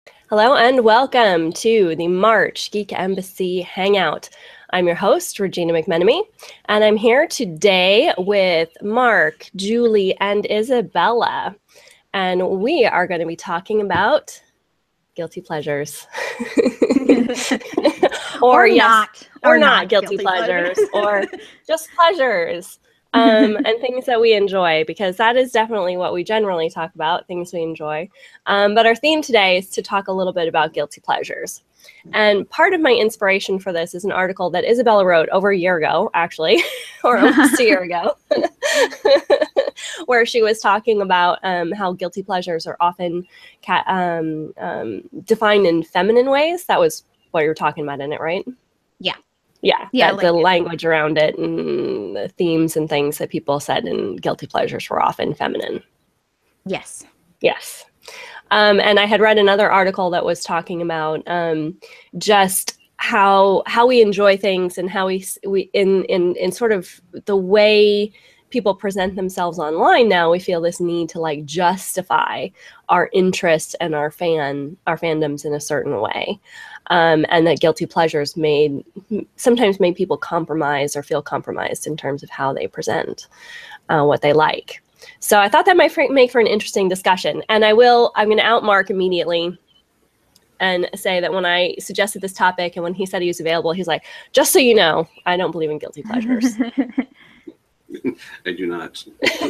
Hello and welcome to the March Geek Embassy Hangout. I'm your host, Regina McMenemy, and I'm here today with Mark, Julie, and Isabella. And we are going to be talking about guilty pleasures. or not guilty pleasures, or just pleasures. And things that we enjoy, because that is definitely what we generally talk about, things we enjoy. But our theme today is to talk a little bit about guilty pleasures. And part of my inspiration for this is an article that Isabella wrote over a year ago, actually, or almost a year ago, where she was talking about how guilty pleasures are often defined in feminine ways. That was what you were talking about in it, right? Yeah, the language around it and the themes and things that people said in guilty pleasures were often feminine. Yes. And I had read another article that was talking about just how we enjoy things and how we in sort of the way people present themselves online now. We feel this need to like justify our interest and our fandoms in a certain way. And that guilty pleasures sometimes made people compromise or feel compromised in terms of how they present what they like. So I thought that might make for an interesting discussion. And I'm going to out Mark immediately and say that when I suggested this topic and when he said he was available, he's like, just so you know, I don't believe in guilty pleasures. I do not.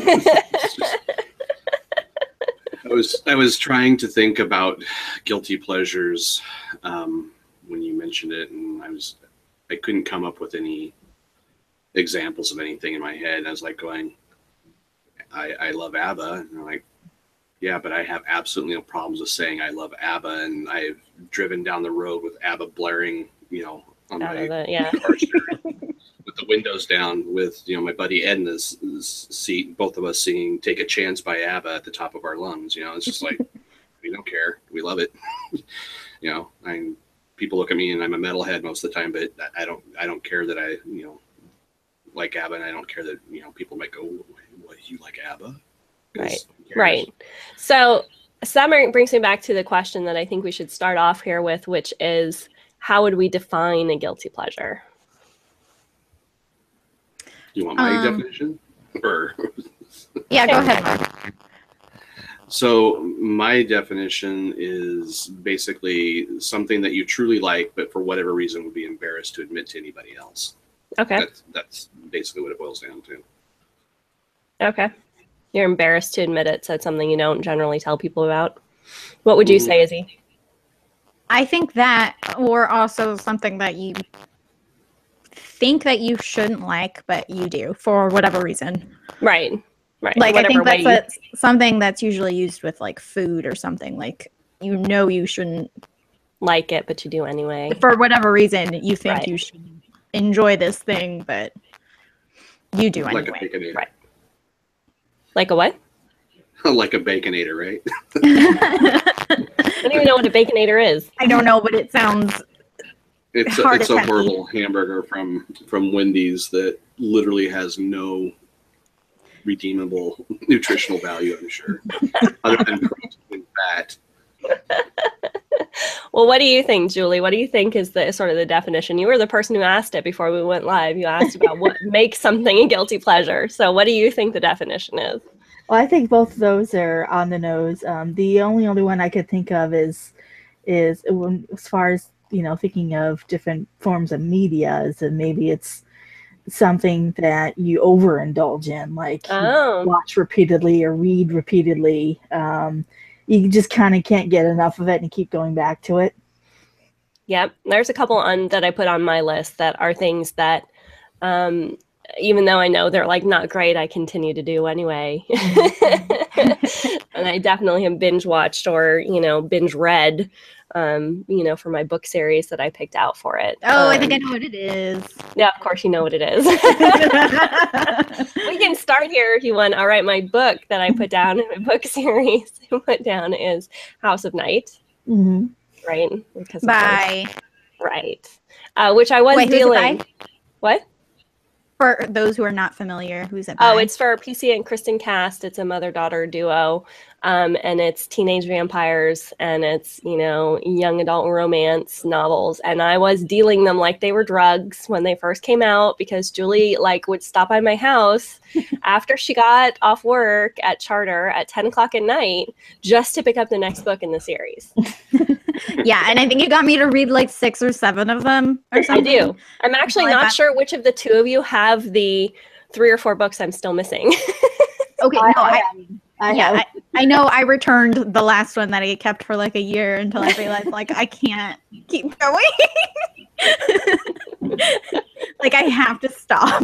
I was trying to think about guilty pleasures when you mentioned it, and I couldn't come up with any examples of anything in my head. I was like going, I love ABBA, and I'm like, yeah, but I have absolutely no problems with saying I love ABBA, and I've driven down the road with ABBA blaring, on my car with the windows down, with my buddy Ed in his seat, both of us singing "Take a Chance" by ABBA at the top of our lungs. It's just like we don't care, we love it. People look at me and I'm a metalhead most of the time, but I don't care that I like ABBA, and I don't care that people might go, "What, you like ABBA?" Right. So that brings me back to the question that I think we should start off here with, which is, how would we define a guilty pleasure? You want my definition? Or yeah, go ahead, Mark. So my definition is basically something that you truly like, but for whatever reason would be embarrassed to admit to anybody else. Okay. That's basically what it boils down to. Okay. You're embarrassed to admit it, so it's something you don't generally tell people about. What would you say, Izzy? I think that, or also something that you think that you shouldn't like, but you do for whatever reason. Right. Like, I think that's something that's usually used with like food or something. Like, you shouldn't like it, but you do anyway. For whatever reason, you think you should enjoy this thing, but you do anyway. Like a Baconator. Right. Like a what? Like a Baconator, right? I don't even know what a Baconator is. I don't know, but it sounds... It's a horrible hamburger from Wendy's that literally has no redeemable nutritional value, I'm sure, other than protein and fat. Well, what do you think, Julie? What do you think is the sort of the definition? You were the person who asked it before we went live. You asked about what makes something a guilty pleasure. So what do you think the definition is? Well, I think both of those are on the nose. The only one I could think of is as far as thinking of different forms of media, is that maybe it's something that you overindulge in, like you watch repeatedly or read repeatedly. You just kind of can't get enough of it and keep going back to it. Yep. There's a couple that I put on my list that are things that, even though I know they're like not great, I continue to do anyway. And I definitely have binge watched or, binge read, for my book series that I picked out for it. Oh, I think I know what it is. Yeah, of course you know what it is. We can start here if you want. All right, my book that I put down in my book series I put down is House of Night. Mm-hmm. Right? Because Bye. Right. Which I was dealing. What? For those who are not familiar, who's it by? Oh, it's for PC and Kristen Cast. It's a mother-daughter duo. And it's teenage vampires and it's, you know, young adult romance novels. And I was dealing them like they were drugs when they first came out because Julie like would stop by my house after she got off work at Charter at 10 o'clock at night just to pick up the next book in the series. Yeah, and I think you got me to read like 6 or 7 of them or something. I do. I'm actually not sure which of the two of you have the 3 or 4 books I'm still missing. Okay, no, I I know I returned the last one that I kept for like a year until I realized like I can't keep going. Like I have to stop.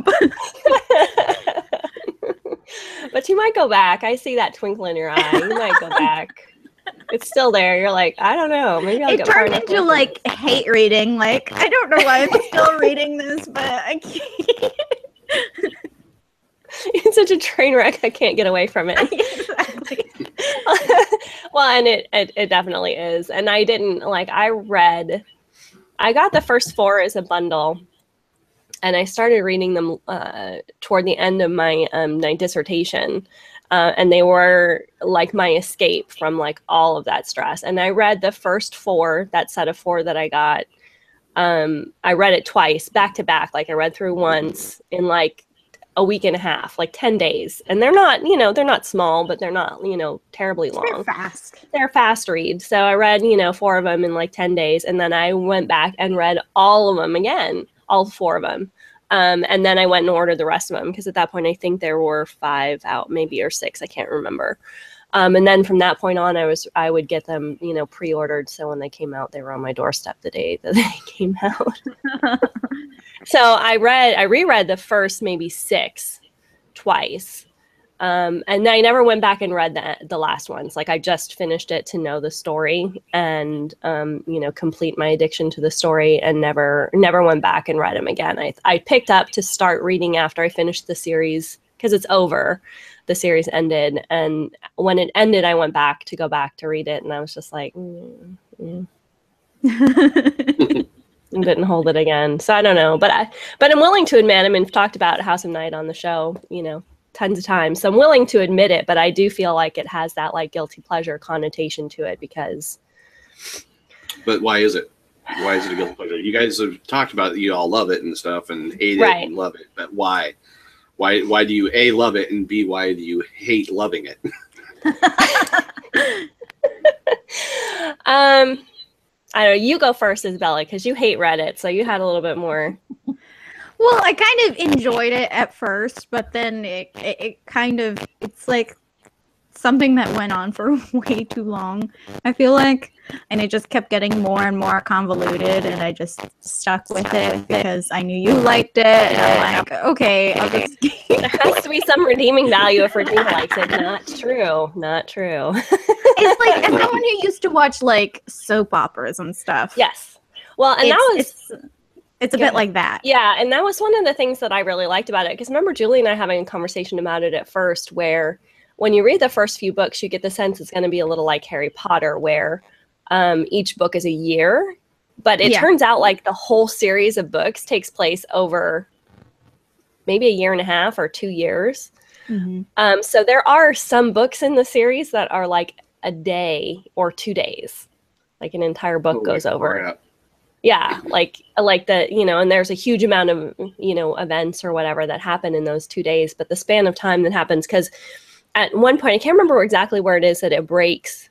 But you might go back. I see that twinkle in your eye. You might go back. It's still there. You're like, I don't know. Maybe I'll It get turned into like hate reading. Like I don't know why I'm still reading this, but I can't. It's such a train wreck. I can't get away from it. Exactly. Well, and it definitely is. And I didn't like. I got the first 4 as a bundle, and I started reading them toward the end of my dissertation. And they were like my escape from like all of that stress. And I read the first 4, that set of 4 that I got. I read it twice, back to back. Like I read through once in like a week and a half, like 10 days. And they're not, you know, they're not small, but they're not, you know, terribly long. They're fast. They're fast reads. So I read, you know, 4 of them in like 10 days. And then I went back and read all of them again, all 4 of them. And then I went and ordered the rest of them because at that point I think there were 5 out, maybe, or 6. I can't remember. And then from that point on, I would get them, you know, pre-ordered. So when they came out, they were on my doorstep the day that they came out. So I reread the first maybe 6 twice. And I never went back and read the last ones. Like I just finished it to know the story and, you know, complete my addiction to the story and never went back and read them again. I picked up to start reading after I finished the series because it's over. The series ended. And when it ended, I went back to read it. And I was just like, and didn't hold it again. So I don't know, but I'm willing to admit, I mean, we've talked about House of Night on the show, you know, tons of times. So I'm willing to admit it, but I do feel like it has that like guilty pleasure connotation to it because. But why is it? Why is it a guilty pleasure? You guys have talked about that you all love it and stuff and hate it and love it, but why? Why do you A, love it, and B, why do you hate loving it? I don't know. You go first, Isabella, because you hate Reddit, so you had a little bit more. Well, I kind of enjoyed it at first, but then it kind of, it's like something that went on for way too long, I feel like. And it just kept getting more and more convoluted, and I just stuck with it because I knew you liked it. And I'm like, okay, I'll just... There has to be some redeeming value if Regina likes it. Not true. Not true. It's like, as someone who used to watch like soap operas and stuff. Yes. Well, and it's a bit like that. Yeah, and that was one of the things that I really liked about it. Because remember Julie and I having a conversation about it at first, where when you read the first few books, you get the sense it's going to be a little like Harry Potter, where each book is a year. But it turns out like the whole series of books takes place over maybe a year and a half or 2 years. Mm-hmm. So there are some books in the series that are like a day or 2 days. Like an entire book goes over. Yeah, like the, you know, and there's a huge amount of, you know, events or whatever that happen in those 2 days. But the span of time that happens, because at one point, I can't remember exactly where it is that it breaks.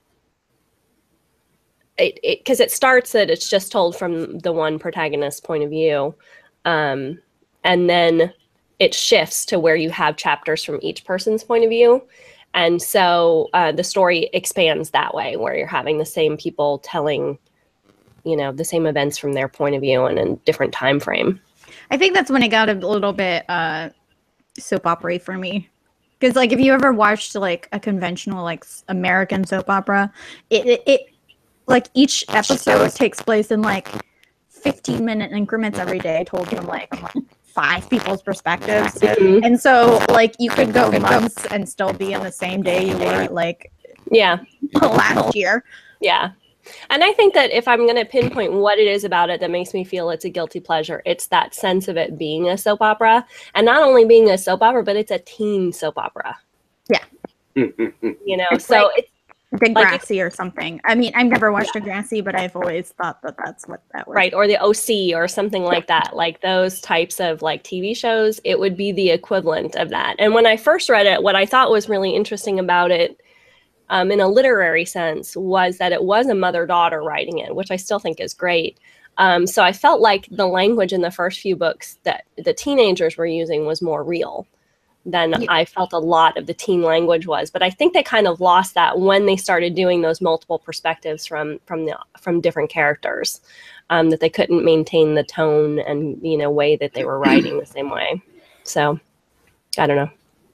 Because it starts that it's just told from the one protagonist's point of view. And then it shifts to where you have chapters from each person's point of view. And so the story expands that way, where you're having the same people telling, you know, the same events from their point of view and in a different time frame. I think that's when it got a little bit soap opera for me. Because, like, if you ever watched, like, a conventional, like, American soap opera, it like, each episode takes place in, like, 15-minute increments every day, told from, like, 5 people's perspectives. Mm-hmm. And so, like, you could go months and still be in the same day you were, like, last year. Yeah. And I think that if I'm going to pinpoint what it is about it that makes me feel it's a guilty pleasure, it's that sense of it being a soap opera. And not only being a soap opera, but it's a teen soap opera. Yeah. You know, so Degrassi or something. I mean, I've never watched Degrassi, but I've always thought that that's what that was. Right, or the OC or something like that, like those types of like TV shows, it would be the equivalent of that. And when I first read it, what I thought was really interesting about it, in a literary sense, was that it was a mother-daughter writing it, which I still think is great. So I felt like the language in the first few books that the teenagers were using was more real than I felt a lot of the teen language was. But I think they kind of lost that when they started doing those multiple perspectives from different characters, that they couldn't maintain the tone and, you know, way that they were writing the same way. So I don't know.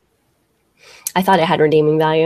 I thought it had redeeming value.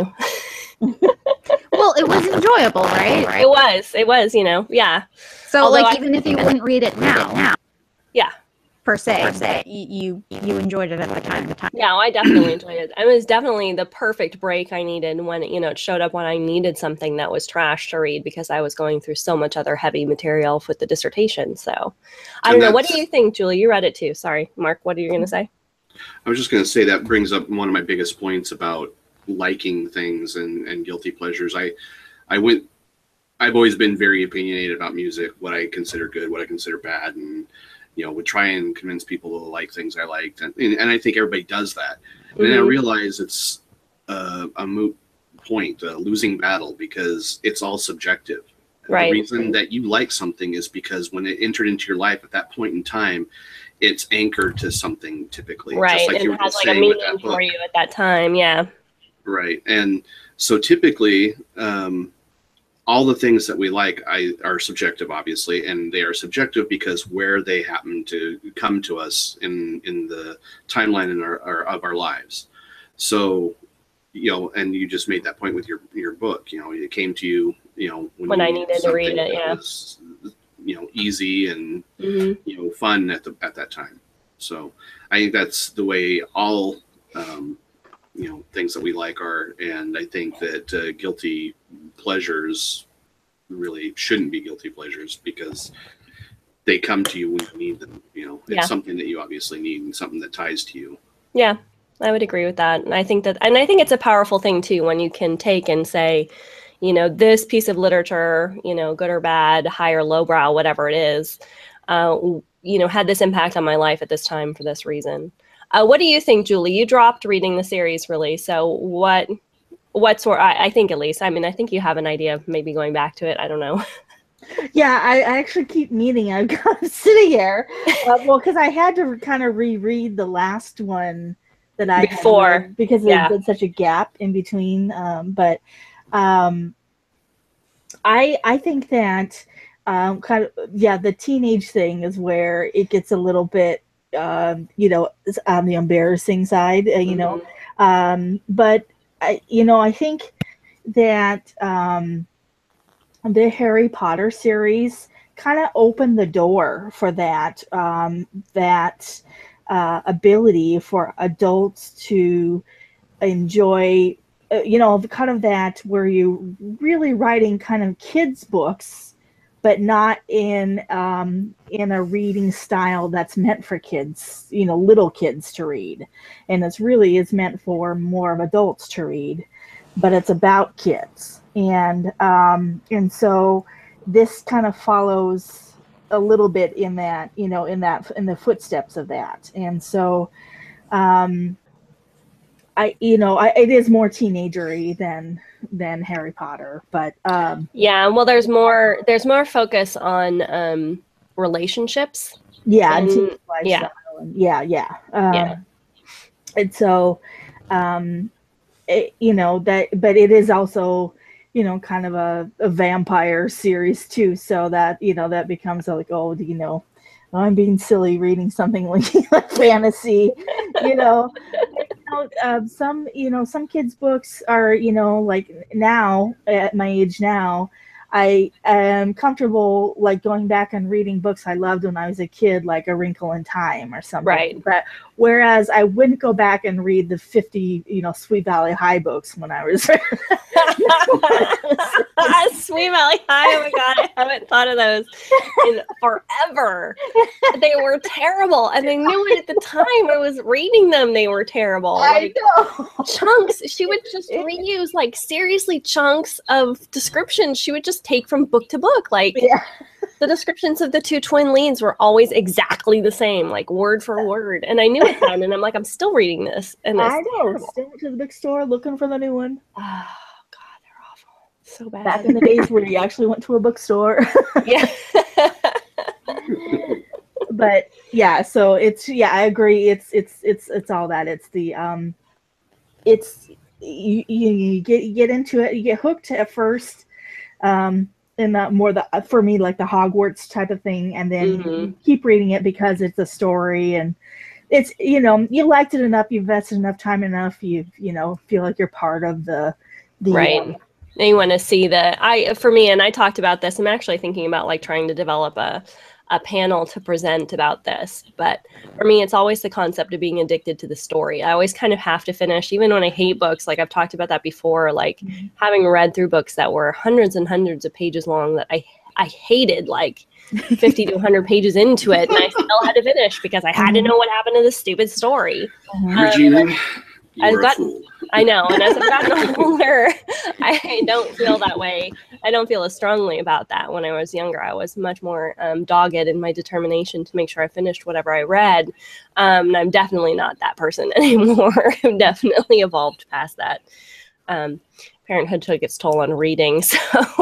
Well, it was enjoyable, right? It was, you know, yeah. So, Although like, even if you wouldn't read it now, yeah, per se, you enjoyed it at the time. yeah, I definitely enjoyed it. It was definitely the perfect break I needed when, you know, it showed up when I needed something that was trash to read because I was going through so much other heavy material with the dissertation. So I don't know. What do you think, Julie? You read it too. Sorry, Mark, what are you going to say? I was just going to say that brings up one of my biggest points about liking things and guilty pleasures. I've always been very opinionated about music, what I consider good, what I consider bad, and, you know, would try and convince people to like things I liked. And I think everybody does that. And then I realize it's a moot point, a losing battle, because it's all subjective. Right. The reason that you like something is because when it entered into your life at that point in time, it's anchored to something typically. Right. Just like and you were it has just like a saying with meaning that book. for you at that time. Yeah. Right. And so typically, all the things that we like are subjective, obviously, and they are subjective because where they happen to come to us in the timeline of our lives. So, you know, and you just made that point with your book. You know, it came to you, you know, when I needed to read it. Yeah. Was, you know, easy and you know, fun at that time. So I think that's the way all you know, things that we like are, and I think that guilty pleasures really shouldn't be guilty pleasures because they come to you when you need them. You know, it's something that you obviously need and something that ties to you. Yeah, I would agree with that. And I think it's a powerful thing too, when you can take and say, you know, this piece of literature, you know, good or bad, high or lowbrow, whatever it is, you know, had this impact on my life at this time for this reason. What do you think, Julie? You dropped reading the series, really. So what sort? I think at least. I mean, I think you have an idea of maybe going back to it. I don't know. Yeah, I actually keep meaning. I've got sitting here. Well, because I had to kind of reread the last one that I Before. had read because there's been such a gap in between. But I think that kind of the teenage thing is where it gets a little bit. You know, on the embarrassing side, you know, but I think that the Harry Potter series kind of opened the door for that ability for adults to enjoy, you know, kind of that where you really writing kind of kids books, but not in a reading style that's meant for kids, you know, little kids to read. And it's really is meant for more of adults to read, but it's about kids. And so this kind of follows a little bit in that, you know, in the footsteps of that. And so it is more teenagery than Harry Potter, but yeah, well, there's more focus on relationships. And and so you know that, but it is also, you know, kind of a vampire series too, so that, you know, that becomes like, oh, you know, I'm being silly reading something like fantasy, you know. Some kids' books are, you know, like now at my age now, I am comfortable like going back and reading books I loved when I was a kid, like A Wrinkle in Time or something. Right. But whereas I wouldn't go back and read the 50, Sweet Valley High books when I was. Sweet Valley High. Oh my God, I haven't thought of those in forever. They were terrible, and I knew it at the time. I was reading them; they were terrible. I know. Chunks. She would just reuse like seriously chunks of descriptions. She would just take from book to book. Like the descriptions of the two twin leads were always exactly the same, like word for word. And I knew it then, and I'm like, I'm still reading this. And I know. terrible. Still went to the bookstore looking for the new one. Oh God, they're awful. So bad. Back in the days where you actually went to a bookstore. Yeah. But yeah, so I agree. It's all that. It's the it's you get into it, you get hooked at first, and more for me like the Hogwarts type of thing, and then you keep reading it because it's a story, and it's you liked it enough, you invested enough time enough, you feel like you're part of the right. And you want to see for me, and I talked about this, I'm actually thinking about like trying to develop a panel to present about this. But for me, it's always the concept of being addicted to the story. I always kind of have to finish, even when I hate books, like I've talked about that before, like having read through books that were hundreds and hundreds of pages long that I hated, like 50 to 100 pages into it, and I still had to finish because I had to know what happened to this stupid story. Regina, you're a fool. I know, and as I've gotten older, I don't feel that way. I don't feel as strongly about that. When I was younger, I was much more dogged in my determination to make sure I finished whatever I read. And I'm definitely not that person anymore. I've definitely evolved past that. Parenthood took its toll on reading, so.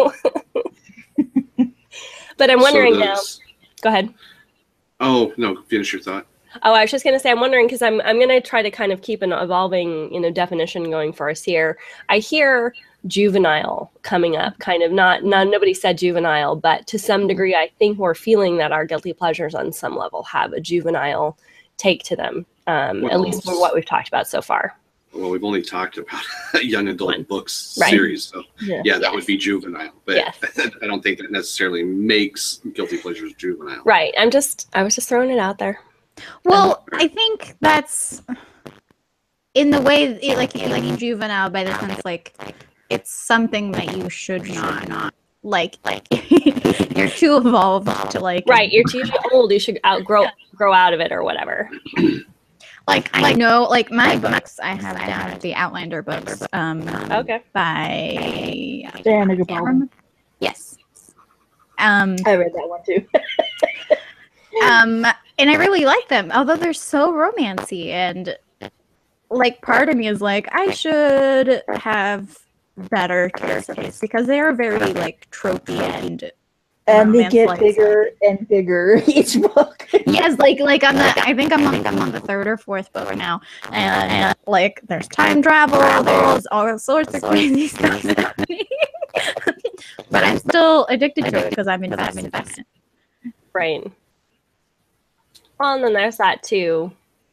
But I'm wondering now. Go ahead. Oh, no, finish your thought. Oh, I was just going to say, I'm wondering, because I'm going to try to kind of keep an evolving, definition going for us here. I hear juvenile coming up, kind of nobody said juvenile, but to some degree, I think we're feeling that our guilty pleasures on some level have a juvenile take to them, at least from what we've talked about so far. Well, we've only talked about a young adult books series, so that would be juvenile. But I don't think that necessarily makes guilty pleasures juvenile. Right. I was just throwing it out there. Well, I think that's in the way, like juvenile by the sense, like it's something that you should not like. You're too evolved to like. Right, you're too old. You should grow out of it or whatever. Like I know, like my books, I have down the Outlander books. Okay. By Diana Gabaldon. Yes. I read that one too. And I really like them, although they're so romancy, and like part of me is like I should have better taste because they are very like tropey and they get bigger and bigger each book. Yes, like I think I'm on the third or fourth book now, and like there's time travel, there's all sorts of crazy stuff happening. But I'm still addicted to it because I'm invested. Right. Well, and then there's that too.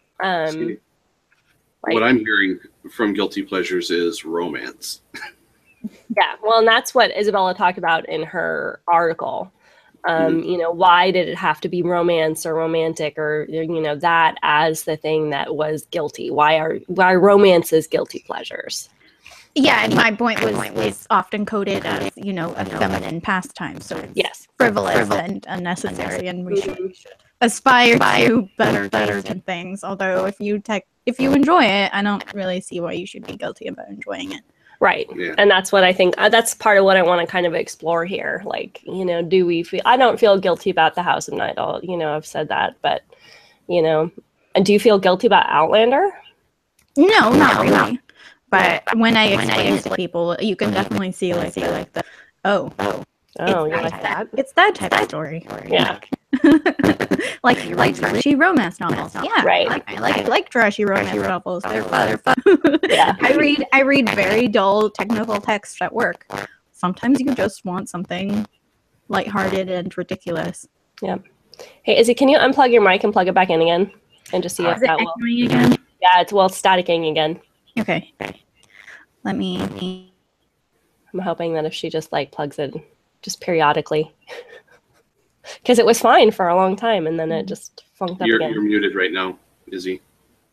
What I'm hearing from guilty pleasures is romance. Yeah, well, and that's what Isabella talked about in her article. Why did it have to be romance or romantic or that as the thing that was guilty? Why romance is guilty pleasures? Yeah, and my point was often coded as a feminine pastime, so it's frivolous and unnecessary, and we should aspire to better than things. Although if you enjoy it, I don't really see why you should be guilty about enjoying it. Right. Yeah. And that's what I think, that's part of what I want to kind of explore here. Like, do we feel, I don't feel guilty about The House of Night. I've said that, but, and do you feel guilty about Outlander? No, not really. But when I explain it to people, you can definitely see like the, you like that? It's that type of story. Yeah. like trashy romance novels. Yeah, right. I like trashy romance novels. They're fun. Yeah. I read very dull technical text at work. Sometimes you just want something lighthearted and ridiculous. Yeah. Hey, Izzy, can you unplug your mic and plug it back in again, and just see if that will? Again? Yeah, it's staticking again. Okay. Let me. I'm hoping that if she just plugs it just periodically. Because it was fine for a long time, and then it just funked up You're again. muted right now, Izzy.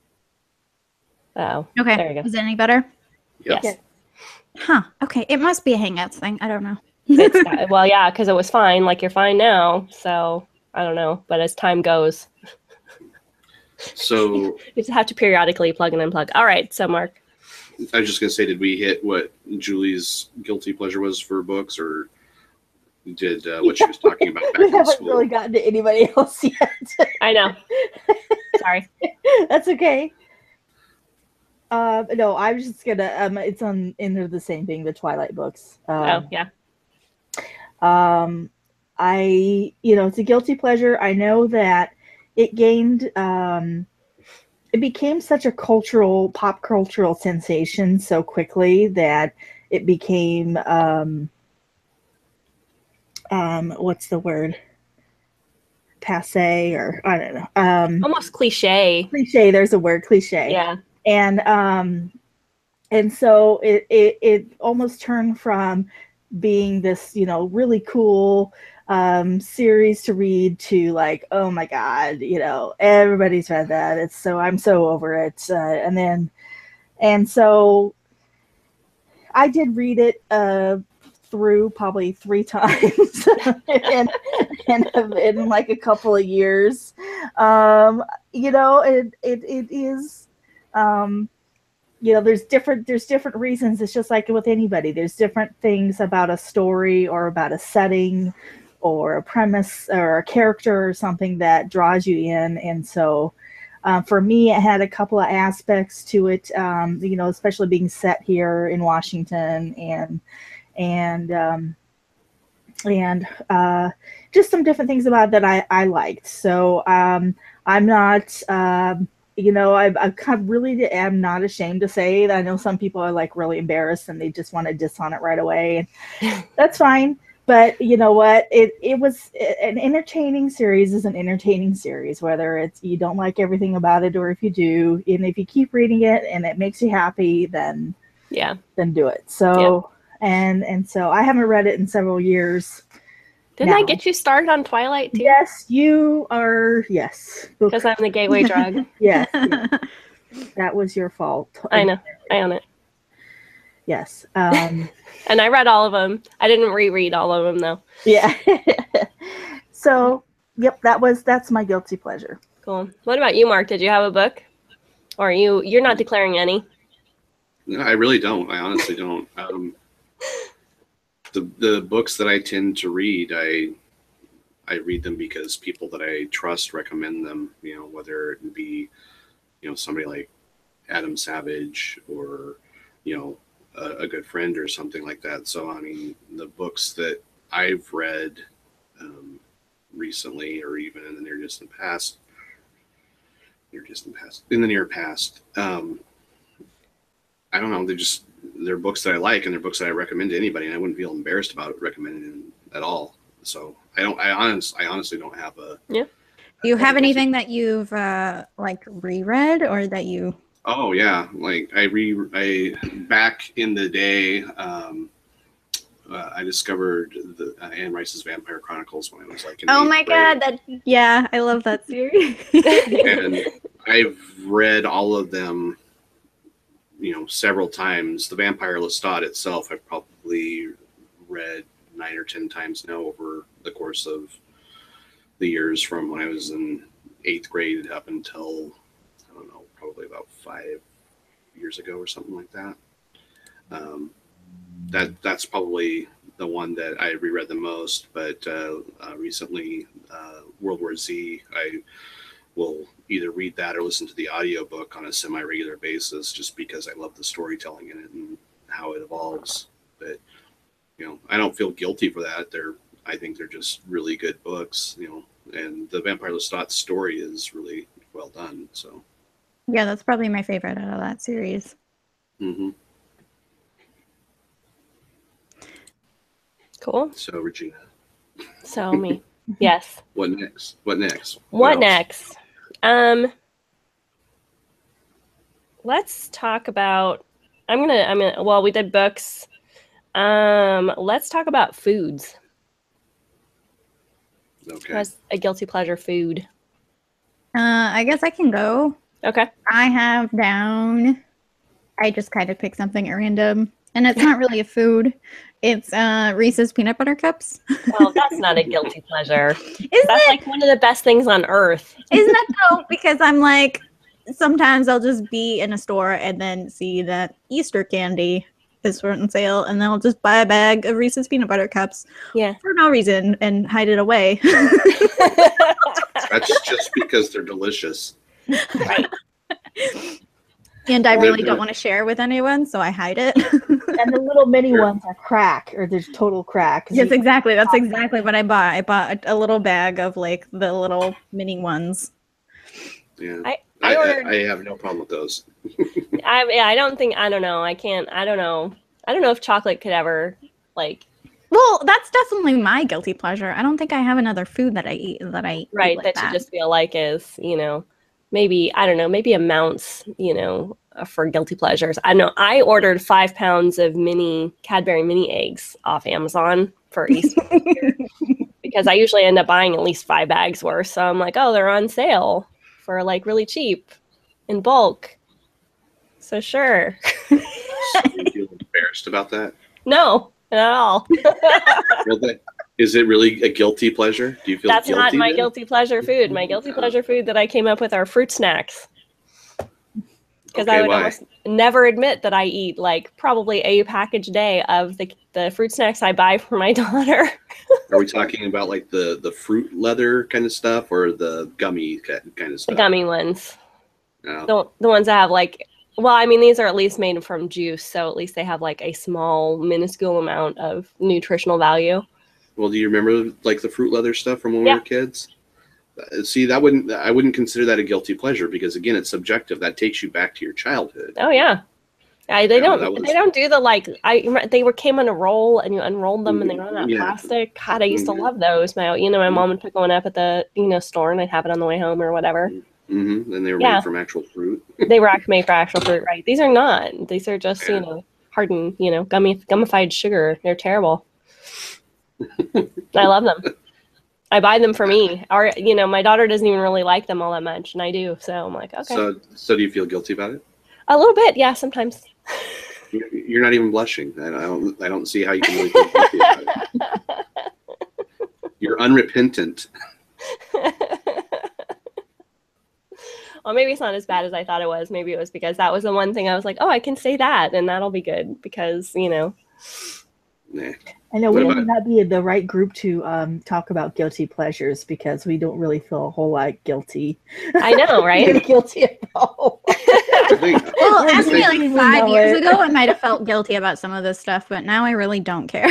Oh, Okay. there you go. Is it any better? Yep. Yes. Huh. Okay. It must be a Hangouts thing. I don't know. Well, yeah, because it was fine. Like, you're fine now, so I don't know. But as time goes, So you just have to periodically plug and unplug. All right, so Mark. I was just gonna say, did we hit what Julie's guilty pleasure was for books, or did what she was talking about back We in haven't school? really gotten to anybody else yet. I know. Sorry. That's okay. No, I was just gonna. It's on into the same thing, the Twilight books. Oh, yeah. It's a guilty pleasure. I know that it gained. It became such a pop cultural sensation so quickly that it became. What's the word? Passe, or I don't know. Almost cliche. Cliche. There's a word, cliche. Yeah. And so it almost turned from being this, really cool series to read to like, oh my God, everybody's read that. I'm so over it. And so I did read it through probably 3 times in like a couple of years. It is. There's different reasons. It's just like with anybody. There's different things about a story or about a setting or a premise or a character or something that draws you in. And so for me, it had a couple of aspects to it, especially being set here in Washington and just some different things about it that I liked. So I'm not... I kind of really am not ashamed to say that. I know some people are like really embarrassed and they just want to diss on it right away. That's fine. But you know what? It was an entertaining series. Is an entertaining series, whether it's you don't like everything about it or if you do. And if you keep reading it and it makes you happy, then do it. So and so I haven't read it in several years. Didn't I get you started on Twilight too? Yes, you are. Yes, because I'm the gateway drug. Yes, that was your fault. I know. I own it. Yes. And I read all of them. I didn't reread all of them though. Yeah. So, yep, that's my guilty pleasure. Cool. What about you, Mark? Did you have a book, or you're not declaring any? No, I really don't. I honestly don't. The books that I tend to read, I read them because people that I trust recommend them, whether it be, somebody like Adam Savage or, a good friend or something like that. So, I mean, the books that I've read recently or even in the near past, I don't know, they're books that I like and they're books that I recommend to anybody, and I wouldn't feel embarrassed about recommending them at all. So I honestly don't have a. Yeah. Do you have anything that you've like reread or that you? Oh yeah, like I back in the day, I discovered the Anne Rice's Vampire Chronicles when I was like in oh my grade. God, I love that series. And I've read all of them, several times. The Vampire Lestat itself, I've probably read 9 or 10 times now over the course of the years from when I was in 8th grade up until, I don't know, probably about 5 years ago or something like that. That's probably the one that I reread the most. But recently, World War Z, I will either read that or listen to the audiobook on a semi-regular basis just because I love the storytelling in it and how it evolves. But, I don't feel guilty for that. I think they're just really good books, and the Vampire Lestat story is really well done. So, yeah, that's probably my favorite out of that series. Mm-hmm. Cool. So, Regina. So me. Yes. What next? What next? What next? Let's talk about. Well, we did books. Let's talk about foods. Okay. What's a guilty pleasure food? I guess I can go. Okay. I have down. I just kind of picked something at random, and it's not really a food. It's Reese's peanut butter cups. Well, that's not a guilty pleasure. Isn't That's it? like one of the best things on earth. Isn't it though? Because I'm like, sometimes I'll just be in a store and then see that Easter candy is on sale, and then I'll just buy a bag of Reese's peanut butter cups Yeah. for no reason and hide it away. That's just because they're delicious. Right. And I really don't want to share with anyone, so I hide it. And the little mini ones are crack, or there's total crack. 'Cause Yes, you- exactly. That's exactly what I bought. I bought a little bag of like the little mini ones. Yeah. I ordered. I have no problem with those. I don't think. I don't know. I can't. I don't know. I don't know if chocolate could ever like. Well, that's definitely my guilty pleasure. I don't think I have another food that I eat like Right. That you just feel like is, maybe, I don't know, maybe amounts, for guilty pleasures. I know I ordered 5 pounds of Cadbury mini eggs off Amazon for Easter because I usually end up buying at least 5 bags worth. So I'm like, oh, they're on sale for like really cheap in bulk. So sure. So you feel embarrassed about that? No, not at all. Really? Is it really a guilty pleasure? Do you feel That's guilty not my then? guilty pleasure food. My guilty pleasure food that I came up with are fruit snacks. Because I Okay, would why? almost never admit that I eat like probably a package a day of the fruit snacks I buy for my daughter. Are we talking about like the fruit leather kind of stuff or the gummy kind of The stuff? gummy ones. No. The ones that have like, well, I mean, these are at least made from juice. So at least they have like a small, minuscule amount of nutritional value. Well, do you remember like the fruit leather stuff from when we Yeah. were kids? See, I wouldn't consider that a guilty pleasure because again, it's subjective. That takes you back to your childhood. Oh, yeah. They Yeah, don't. that was- They don't do the like. Came on a roll, and you unrolled them, and they were on that Yeah. plastic. God, I used to Mhm. love those. My mom would pick one up at the store, and I'd have it on the way home or whatever. Mm-hmm. And they were Yeah. made from actual fruit. They were made for actual fruit, right? These are not. These are just Yeah. hardened, gummified sugar. They're terrible. I love them. I buy them for me. Or my daughter doesn't even really like them all that much, and I do. So I'm like, okay, So do you feel guilty about it? a little bit, yeah, sometimes. You're not even blushing. I don't see how you can really feel guilty about it. You're unrepentant. Well, maybe it's not as bad as I thought it was. Maybe it was because that was the one thing I was like, oh, I can say that, and that'll be good because Nah. I know What we about- may not be the right group to talk about guilty pleasures because we don't really feel a whole lot guilty. I know, right? Guilty at all. I think Well, We're actually, just like thinking 5 we know years it. ago, I might have felt guilty about some of this stuff, but now I really don't care.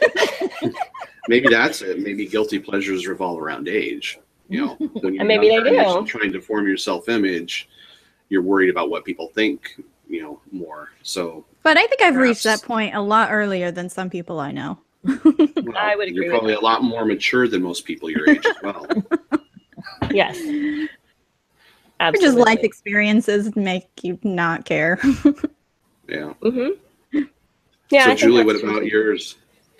maybe that's it. Maybe guilty pleasures revolve around age. When you're And maybe they younger and you're do. trying to form your self-image, you're worried about what people think, more. So But I think I've reached Perhaps. that point a lot earlier than some people I know. well, I would agree You're with probably a lot more mature than most people your age as well. Yes, Or absolutely. just life experiences make you not care. Yeah. Mm-hmm. Yeah. I So think Julie, that's what true. about yours?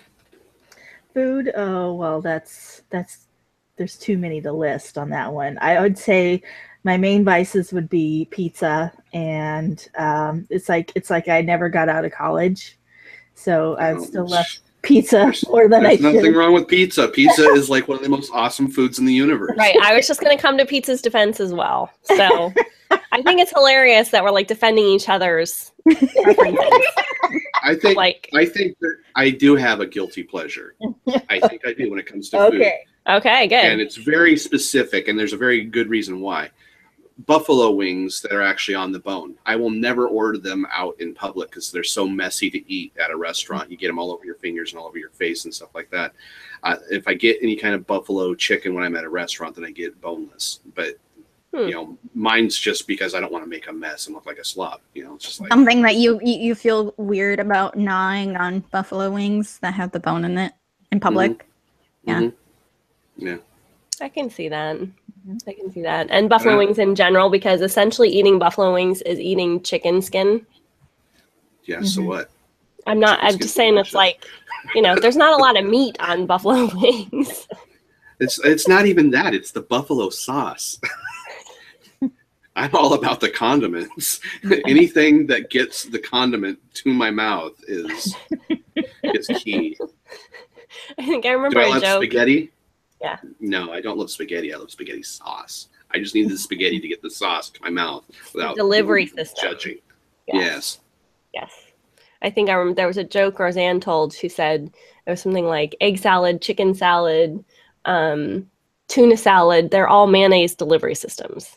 Food, oh well, that's there's too many to list on that one. I would say my main vices would be pizza, and it's like I never got out of college, so I still love pizza more than I There's nothing should. wrong with pizza. Pizza is like one of the most awesome foods in the universe. Right. I was just going to come to pizza's defense as well. So I think it's hilarious that we're like defending each other's preferences. I think Like, that I do have a guilty pleasure. I think I do when it comes to food. Okay. okay, good. And it's very specific, and there's a very good reason why. Buffalo wings that are actually on the bone. I will never order them out in public because they're so messy to eat at a restaurant. You get them all over your fingers and all over your face and stuff like that. If I get any kind of buffalo chicken when I'm at a restaurant, then I get boneless. But mine's just because I don't want to make a mess and look like a slob. It's just like Something that you feel weird about gnawing on buffalo wings that have the bone in it in public. Yeah. Mhm. Yeah. I can see that. I can see that. And buffalo wings in general, because essentially eating buffalo wings is eating chicken skin. Yeah. So Mhm. what? I'm Chicken just skin's saying it's delicious. like, there's not a lot of meat on buffalo wings. It's not even that. It's the buffalo sauce. I'm all about the condiments. Anything that gets the condiment to my mouth is key. I think I remember Do I a love joke. spaghetti? Yeah. No, I don't love spaghetti. I love spaghetti sauce. I just need the spaghetti to get the sauce to my mouth without Delivery system. judging. Yes. Yes. Yes. I think I remember there was a joke Roseanne told. She said it was something like egg salad, chicken salad, tuna salad. They're all mayonnaise delivery systems.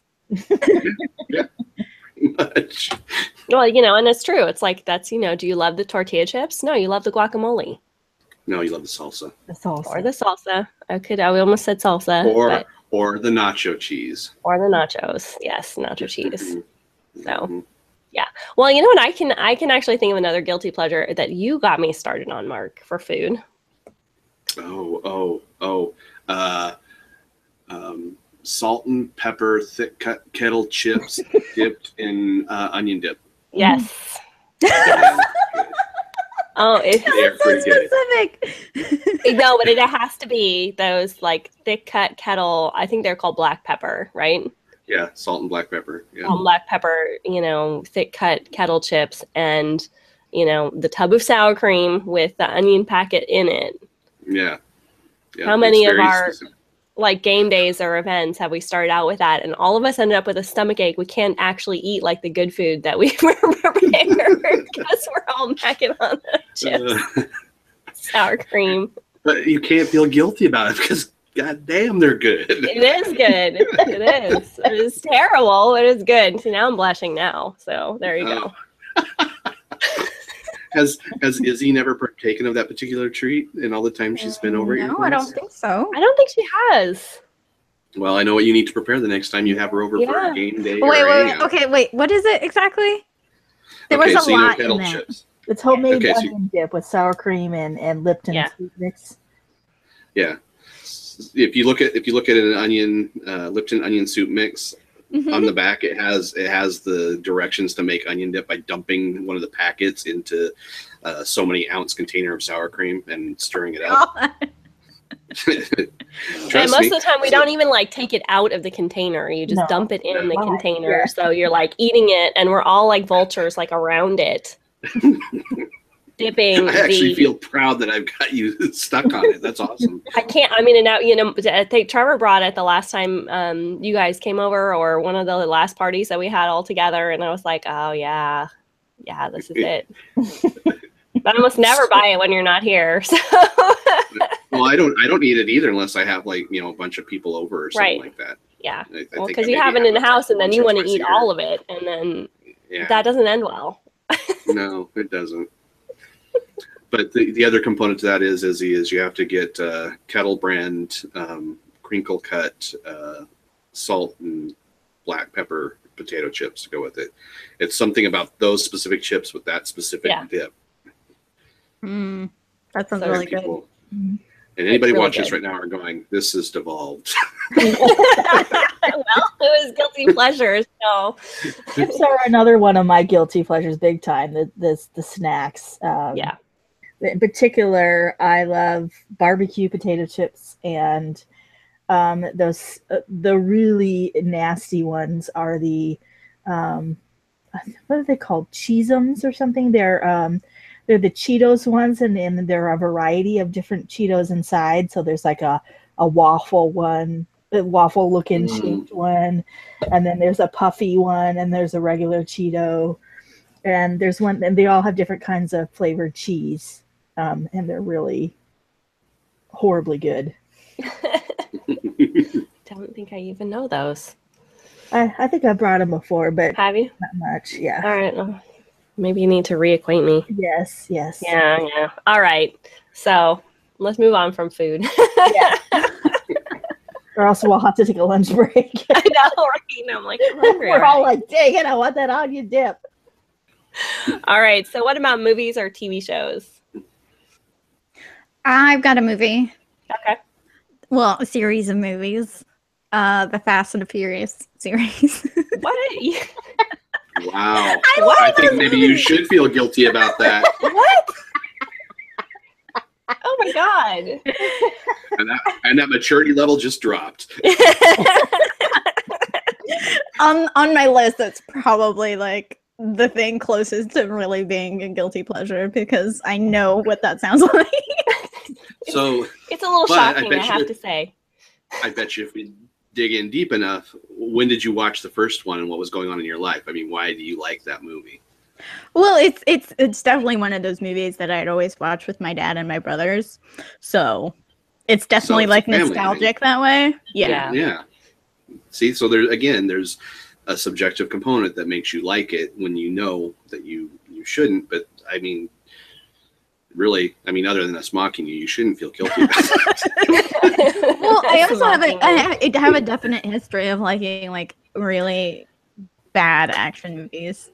Much. Well, and it's true. It's like do you love the tortilla chips? No, you love the guacamole. No, you love the salsa. The salsa. Or the salsa. I almost said salsa. Or the nacho cheese. Or the nachos. Yes, nacho cheese. So, Mhm. yeah. Well, you know what? I can actually think of another guilty pleasure that you got me started on, Mark, for food. Salt and pepper thick cut kettle chips dipped in onion dip. Yes. Yeah. Oh, They are So pretty good. specific. no, but it has to be those like thick cut kettle. I think they're called black pepper, right? Yeah, salt and black pepper. Yeah. Black pepper, thick cut kettle chips, and the tub of sour cream with the onion packet in it. Yeah. Yeah, How many it's of very our specific. like game days or events have we started out with that, and all of us ended up with a stomach ache? We can't actually eat like the good food that we were prepared because we're all macking on the chips, sour cream. But you can't feel guilty about it because god damn they're good. It is good. It is. It is terrible. It is good. See, now I'm blushing now. So there you go. Has Izzy never partaken of that particular treat in all the time she's been over at your No, I don't place? think so. I don't think she has. Well, I know what you need to prepare the next time you have her over for Yeah. a game day. Wait, or wait, hangout. okay, wait. What is it exactly? There Okay, was a so you know lot kettle in that. chips. It's homemade Okay, so- onion dip with sour cream and Lipton Yeah. sweet mix. Yeah. If you look at an onion Lipton onion soup mix, Mhm. on the back it has the directions to make onion dip by dumping one of the packets into so many ounce container of sour cream and stirring it up. God. And Trust most me. of the time, we don't even like take it out of the container. You just No. dump it in the Right, container. yeah. So you're like eating it, and we're all like vultures, like around it, dipping. I actually the, feel proud that I've got you stuck on it. That's awesome. I can't. I mean, and now I think Trevor brought it the last time you guys came over, or one of the last parties that we had all together, and I was like, oh yeah, this is it. But I almost never buy it when you're not here. So Well, I don't eat it either unless I have a bunch of people over or something Right. like that. yeah, I well, think because I you maybe have it in the it house, and then once you or want to twice a eat year. all of it, and then Yeah. that doesn't end well. No, it doesn't. But the other component to that is you have to get kettle brand crinkle cut salt and black pepper potato chips to go with it. It's something about those specific chips with that specific Yeah. dip. That sounds So really good. People- And anybody really watching this good. right now are going, "This is devolved." Well, it was guilty pleasure. So Chips are another one of my guilty pleasures, big time. The snacks. yeah, In particular, I love barbecue potato chips, and those the really nasty ones are the what are they called? Cheezums or something? They're the Cheetos ones, and there are a variety of different Cheetos inside. So there's like a waffle one, a waffle looking shaped one, and then there's a puffy one, and there's a regular Cheeto, and there's one, and they all have different kinds of flavored cheese, and they're really horribly good. don't think I even know those. I think I brought them before, but Have you? not much. Yeah. All right. Well, maybe you need to reacquaint me. Yes. Yeah. All right. So let's move on from food. Yeah. Or else we'll have to take a lunch break. I know, right? I'm like, I'm hungry We're all already. like, dang it, I want that onion dip. All right. So what about movies or TV shows? I've got a movie. Okay. Well, a series of movies. The Fast and the Furious series. What? Wow. What? I think maybe you should feel guilty about that. What? Oh Oh my god. And that maturity level just dropped. On my list, that's probably like the thing closest to really being a guilty pleasure because I know what that sounds like. So It's a little But I shocking, bet I you have if- to say. I bet you if we dig in deep enough, when did you watch the first one and what was going on in your life? I mean, why do you like that movie? Well, it's definitely one of those movies that I'd always watch with my dad and my brothers. So it's definitely it's a like family nostalgic that way. Yeah. Yeah. See, so there's a subjective component that makes you like it when you know that you shouldn't. But I mean, really, I mean, other than us mocking you, you shouldn't feel guilty about it. Well, I That's also have mocking I have a definite history of liking like really bad action movies.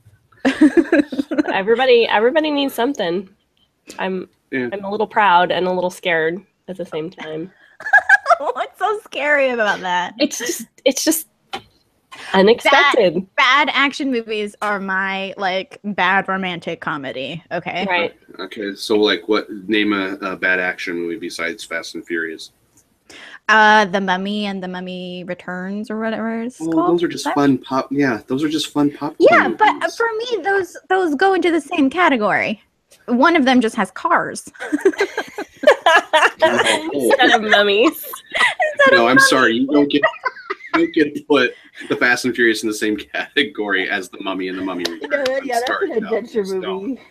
Everybody needs something. I'm Yeah. a little proud and a little scared at the same time. What's so scary about that? It's just unexpected. Bad action movies are my like bad romantic comedy. Okay. Right. Okay, so like, name a bad action movie besides Fast and Furious? The Mummy and The Mummy Returns or whatever it's Oh, called. those are just fun pop. Yeah, those are just fun popcorn. Yeah, but movies. for me, those go into the same category. One of them just has cars. Instead of mummies. No, I'm sorry, you don't get to put the Fast and Furious in the same category as the Mummy and the Mummy Returns. I'm Yeah, that's sorry, an no, adventure just don't. movie.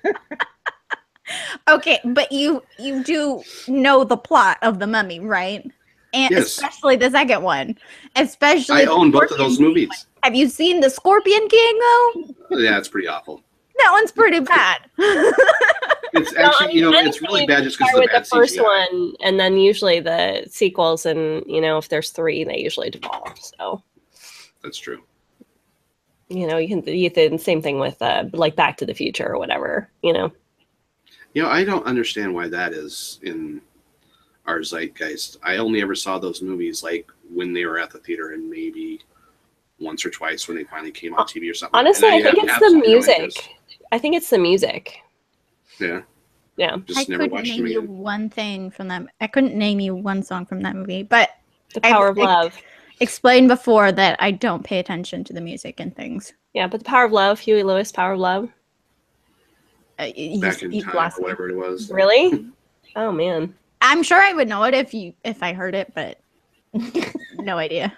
Okay, but you do know the plot of The Mummy, right? And Yes. especially the second one. Especially I own both of Scorpion those King. movies. Have you seen The Scorpion King though? Yeah, it's pretty awful. That one's pretty bad. It's actually, it's really bad just because Start of the with bad the first CGI. one, and then usually the sequels, and if there's 3, they usually devolve. So That's true. you can same thing with like Back to the Future or whatever. I don't understand why that is in our zeitgeist. I only ever saw those movies like when they were at the theater and maybe once or twice when they finally came on TV or something. Honestly, And I think have it's the absolutely no music. interest. I think it's the music. Yeah, Yeah, just I never couldn't watched name them you again. one thing from that. I couldn't name you one song from that movie, but The Power of I- Love. explained before that I don't pay attention to the music and things. Yeah, but The Power of Love, Huey Lewis, Power of Love. Back in You've time or lost me. whatever it was. Really? Oh man. I'm sure I would know it if I heard it, but no idea.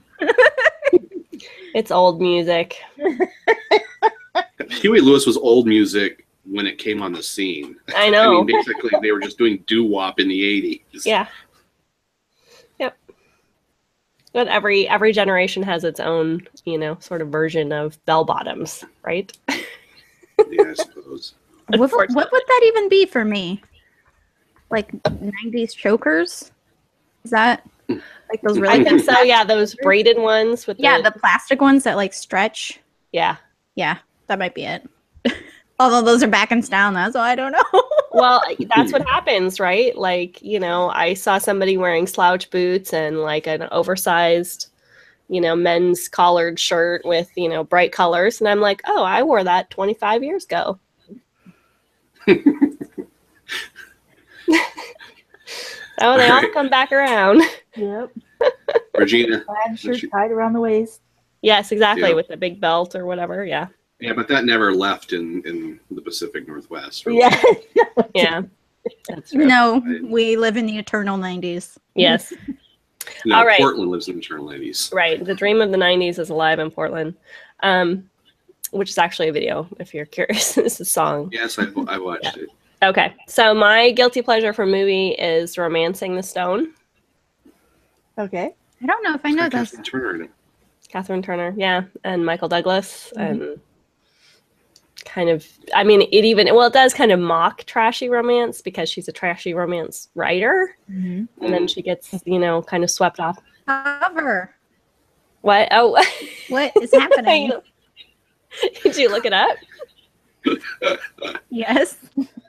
It's old music. Huey Lewis was old music when it came on the scene. I know. I mean, basically, they were just doing doo-wop in the 80s. Yeah. Yep. But every generation has its own, sort of version of bell bottoms, right? Yeah, I suppose. What would that even be for me? Like 90s chokers? Is that like those I really think so. Yeah, those braided ones with the plastic ones that like stretch? yeah. Yeah, that might be it. Although those are back in style now, so I don't know. Well, that's what happens, right? Like, I saw somebody wearing slouch boots and like an oversized, men's collared shirt with, bright colors. And I'm like, oh, I wore that 25 years ago. Oh, they all come back around. Yep. Regina. Plaid shirt tied around the waist. Yes, exactly. Yeah. With the big belt or whatever. Yeah. Yeah, but that never left in the Pacific Northwest. Really. Yeah. Yeah. That's true. No, we live in the eternal 90s. Yes. No, All right. Portland lives in the eternal 80s. Right. The dream of the 90s is alive in Portland, which is actually a video if you're curious. It's a song. Yes, I watched it. Okay. So my guilty pleasure for movie is Romancing the Stone. Okay. I don't know if I know this. Catherine Turner in it. Catherine Turner. Yeah. And Michael Douglas. And kind of, I mean, it does kind of mock trashy romance because she's a trashy romance writer. Mm-hmm. And then she gets, kind of swept off. Cover. What? Oh, What is happening? did you look it up? Yes.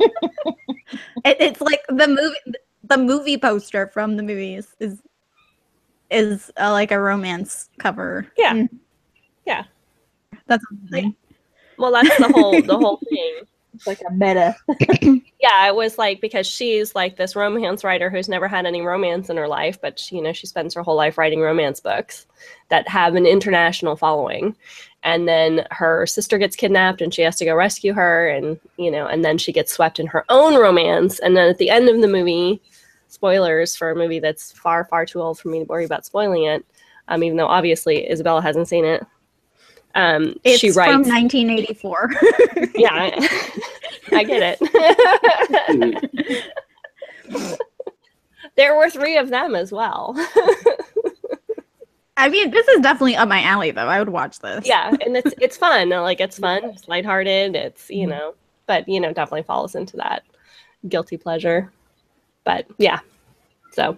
It's like the movie poster from the movies is like a romance cover. Yeah. Mm. Yeah. That's amazing. Well, that's the whole thing. It's like a meta. Yeah, it was like because she's like this romance writer who's never had any romance in her life, but she, she spends her whole life writing romance books that have an international following. And then her sister gets kidnapped and she has to go rescue her, and and then she gets swept in her own romance. And then at the end of the movie, spoilers for a movie that's far, far too old for me to worry about spoiling it, even though obviously Isabella hasn't seen it. It's she writes from 1984. Yeah, I get it. There were 3 of them as well. I mean, this is definitely up my alley, though. I would watch this. Yeah, and it's fun. Like, it's fun. It's lighthearted. It's but definitely falls into that guilty pleasure. But yeah, so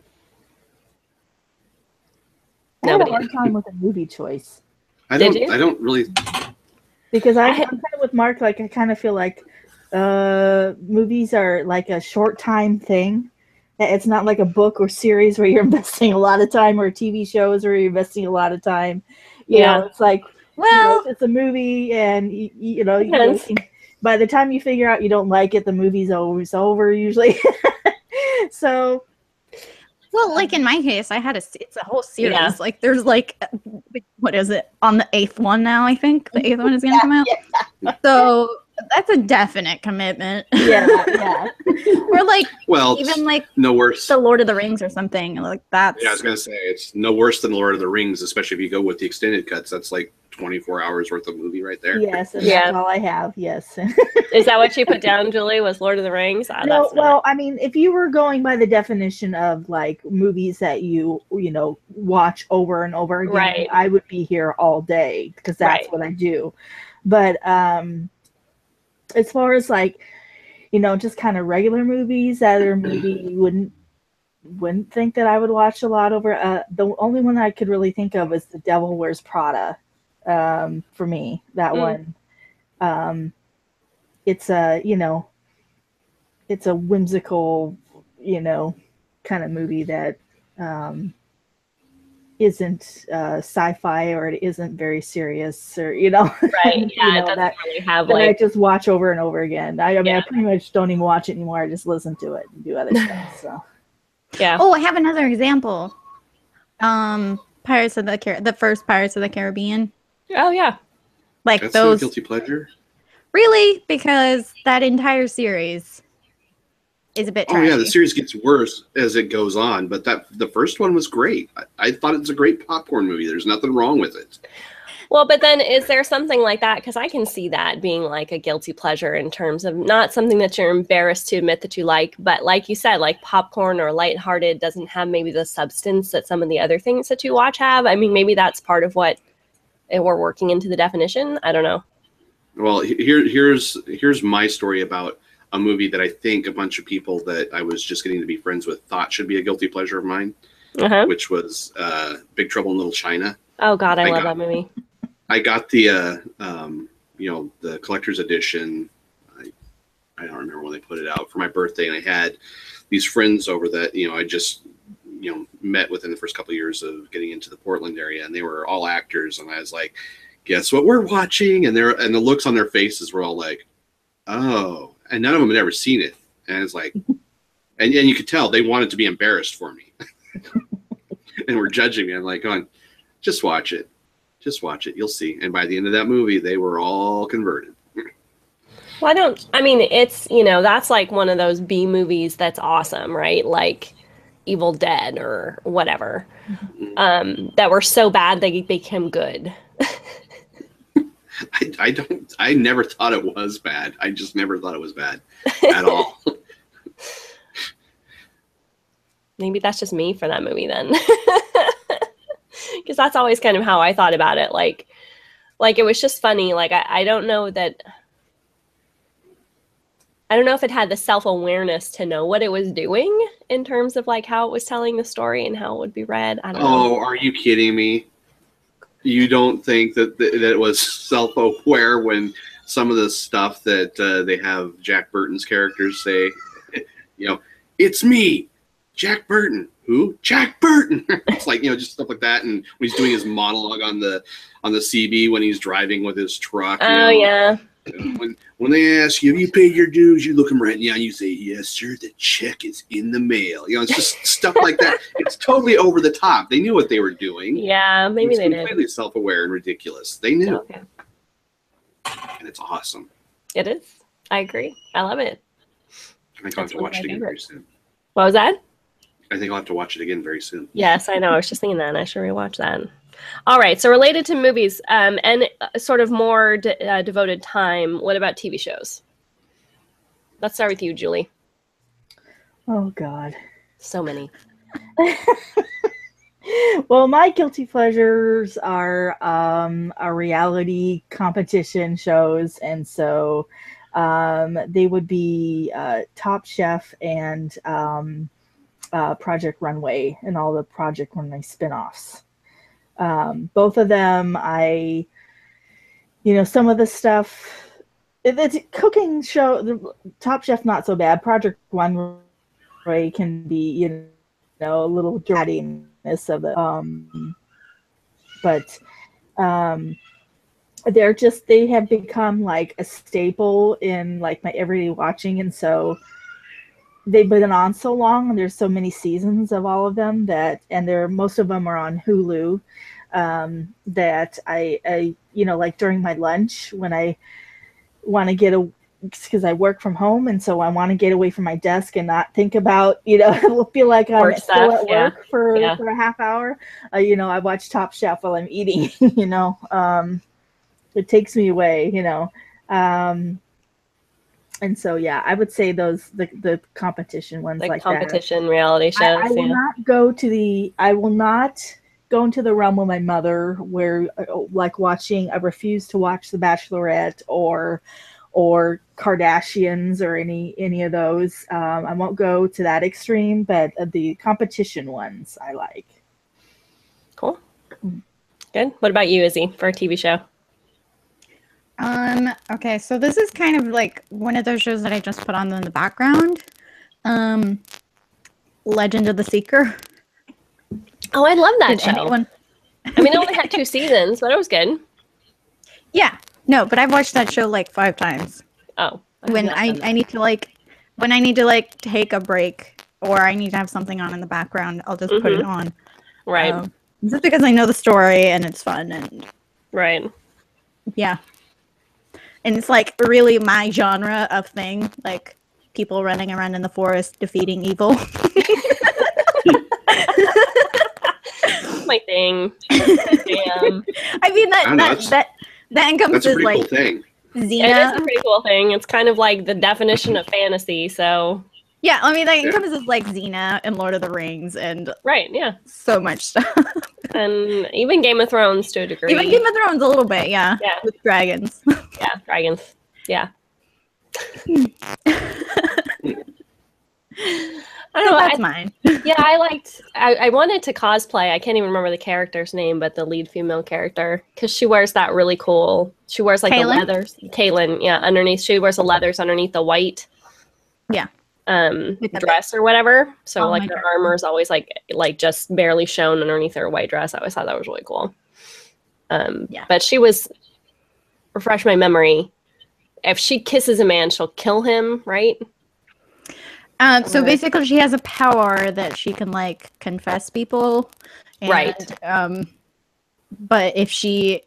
I had a hard time with a movie choice. I don't really, because I'm kind of with Mark. Like, I kind of feel like movies are like a short time thing. It's not like a book or series where you're investing a lot of time, or TV shows where you're investing a lot of time. You know, it's like, well, it's a movie, and by the time you figure out you don't like it, the movie's always over usually. So, well, like in my case, it's a whole series. Yeah. Like, there's like, what is it, on the 8th one now? I think the 8th one is gonna come out. Yeah. So that's a definite commitment. Yeah. Or like, well, even like no worse. the Lord of the Rings or something like that. Yeah, I was gonna say it's no worse than Lord of the Rings, especially if you go with the extended cuts. That's like 24 hours worth of movie right there. Yes, and that's all I have. Yes. Is that what you put down, Julie? Was Lord of the Rings? No, well, I mean, if you were going by the definition of like movies that you watch over and over again, right, I would be here all day because that's what I do. But as far as like, just kind of regular movies that are maybe you wouldn't think that I would watch a lot over. The only one I could really think of is The Devil Wears Prada. For me, that one. It's a it's a whimsical kind of movie that isn't sci-fi, or it isn't very serious, or right. Yeah, it doesn't really have that like I just watch over and over again. I mean, I pretty much don't even watch it anymore. I just listen to it and do other stuff. So yeah. Oh, I have another example. Pirates of the first Pirates of the Caribbean. Oh yeah. Like that's those. A guilty pleasure. Really, because that entire series is a bit trashy. Oh yeah, the series gets worse as it goes on, but the first one was great. I thought it's a great popcorn movie. There's nothing wrong with it. Well, but then is there something like that? Because I can see that being like a guilty pleasure in terms of not something that you're embarrassed to admit that you like, but like you said, like popcorn or lighthearted doesn't have maybe the substance that some of the other things that you watch have. I mean, maybe that's part of what we're working into the definition. I don't know. Well, here's my story about a movie that I think a bunch of people that I was just getting to be friends with thought should be a guilty pleasure of mine, which was Big Trouble in Little China. Oh God, I love that movie. I got the the collector's edition. I don't remember when they put it out for my birthday, and I had these friends over that I just met within the first couple of years of getting into the Portland area, and they were all actors, and I was like, guess what we're watching? And the looks on their faces were all like, oh, and none of them had ever seen it. And it's like, and you could tell they wanted to be embarrassed for me and were judging me. I'm like, going, just watch it. Just watch it. You'll see. And by the end of that movie, they were all converted. Well, it's, that's like one of those B movies that's awesome, right? Like Evil Dead or whatever, that were so bad they became good. I never thought it was bad. I just never thought it was bad at all. Maybe that's just me for that movie then. Because that's always kind of how I thought about it. Like it was just funny. Like, I don't know if it had the self-awareness to know what it was doing in terms of like how it was telling the story and how it would be read. I don't know. Oh, are you kidding me? You don't think that it was self-aware when some of the stuff that they have Jack Burton's characters say, it's me, Jack Burton. Who? Jack Burton. It's like, just stuff like that. And when he's doing his monologue on the CB when he's driving with his truck. Oh, yeah. When they ask you, have you paid your dues? You look them right in the eye and you say, yes, sir, the check is in the mail. You know, it's just stuff like that. It's totally over the top. They knew what they were doing. Yeah, maybe they It's did. completely self-aware and ridiculous. They knew. Okay. And it's awesome. It is. I agree. I love it. I think I'll have to watch it again very soon. What was that? I think I'll have to watch it again very soon. Yes, I know. I was just thinking that. And I should rewatch that. All right. So related to movies and sort of more devoted time, what about TV shows? Let's start with you, Julie. Oh, God. So many. Well, my guilty pleasures are reality competition shows, and so they would be Top Chef and Project Runway and all the Project Runway spinoffs. Both of them, some of the stuff, it's a cooking show. The Top Chef, not so bad. Project Runway can be, a little dirtiness of it. But they have become like a staple in like my everyday watching. And so they've been on so long and there's so many seasons of all of them most of them are on Hulu, that I like during my lunch when I want to because I work from home, and so I want to get away from my desk and not think about, feel like I'm still at work for a half hour. I watch Top Chef while I'm eating, it takes me away, and so, I would say the competition ones like competition reality shows. I will not go into the realm of my mother where I refuse to watch The Bachelorette or Kardashians or any of those. I won't go to that extreme, but the competition ones I like. Cool. Good. What about you, Izzy, for a TV show? Okay, so this is kind of like one of those shows that I just put on in the background. Legend of the Seeker. Oh, I love that show. Anyone... I mean, it only had 2 seasons, but it was good. Yeah. No, but I've watched that show like 5 times. Oh. When I need to take a break or I need to have something on in the background, I'll just put it on. Right. Just because I know the story and it's fun and right. Yeah. And it's like really my genre of thing, like people running around in the forest defeating evil. My thing. Damn. I mean that encompasses that's a pretty like cool thing. Xena. It is a pretty cool thing. It's kind of like the definition of fantasy. So yeah, I mean that encompasses like Xena and Lord of the Rings and right, yeah, so much stuff. And even Game of Thrones to a degree. Even Game of Thrones a little bit, yeah. Yeah. With dragons. Yeah, dragons. Yeah. I don't know. That's mine. Yeah, I wanted to cosplay. I can't even remember the character's name, but the lead female character, because she wears that really cool. She wears like Caitlin? the leathers. Caitlin, yeah, underneath. She wears the leathers underneath the white. Yeah. Dress or whatever. So like her God. armor is always like just barely shown underneath her white dress. I always thought that was really cool. Yeah. But she was, refresh my memory, if she kisses a man, she'll kill him, right? So basically she has a power that she can like confess people. And, Right. But if she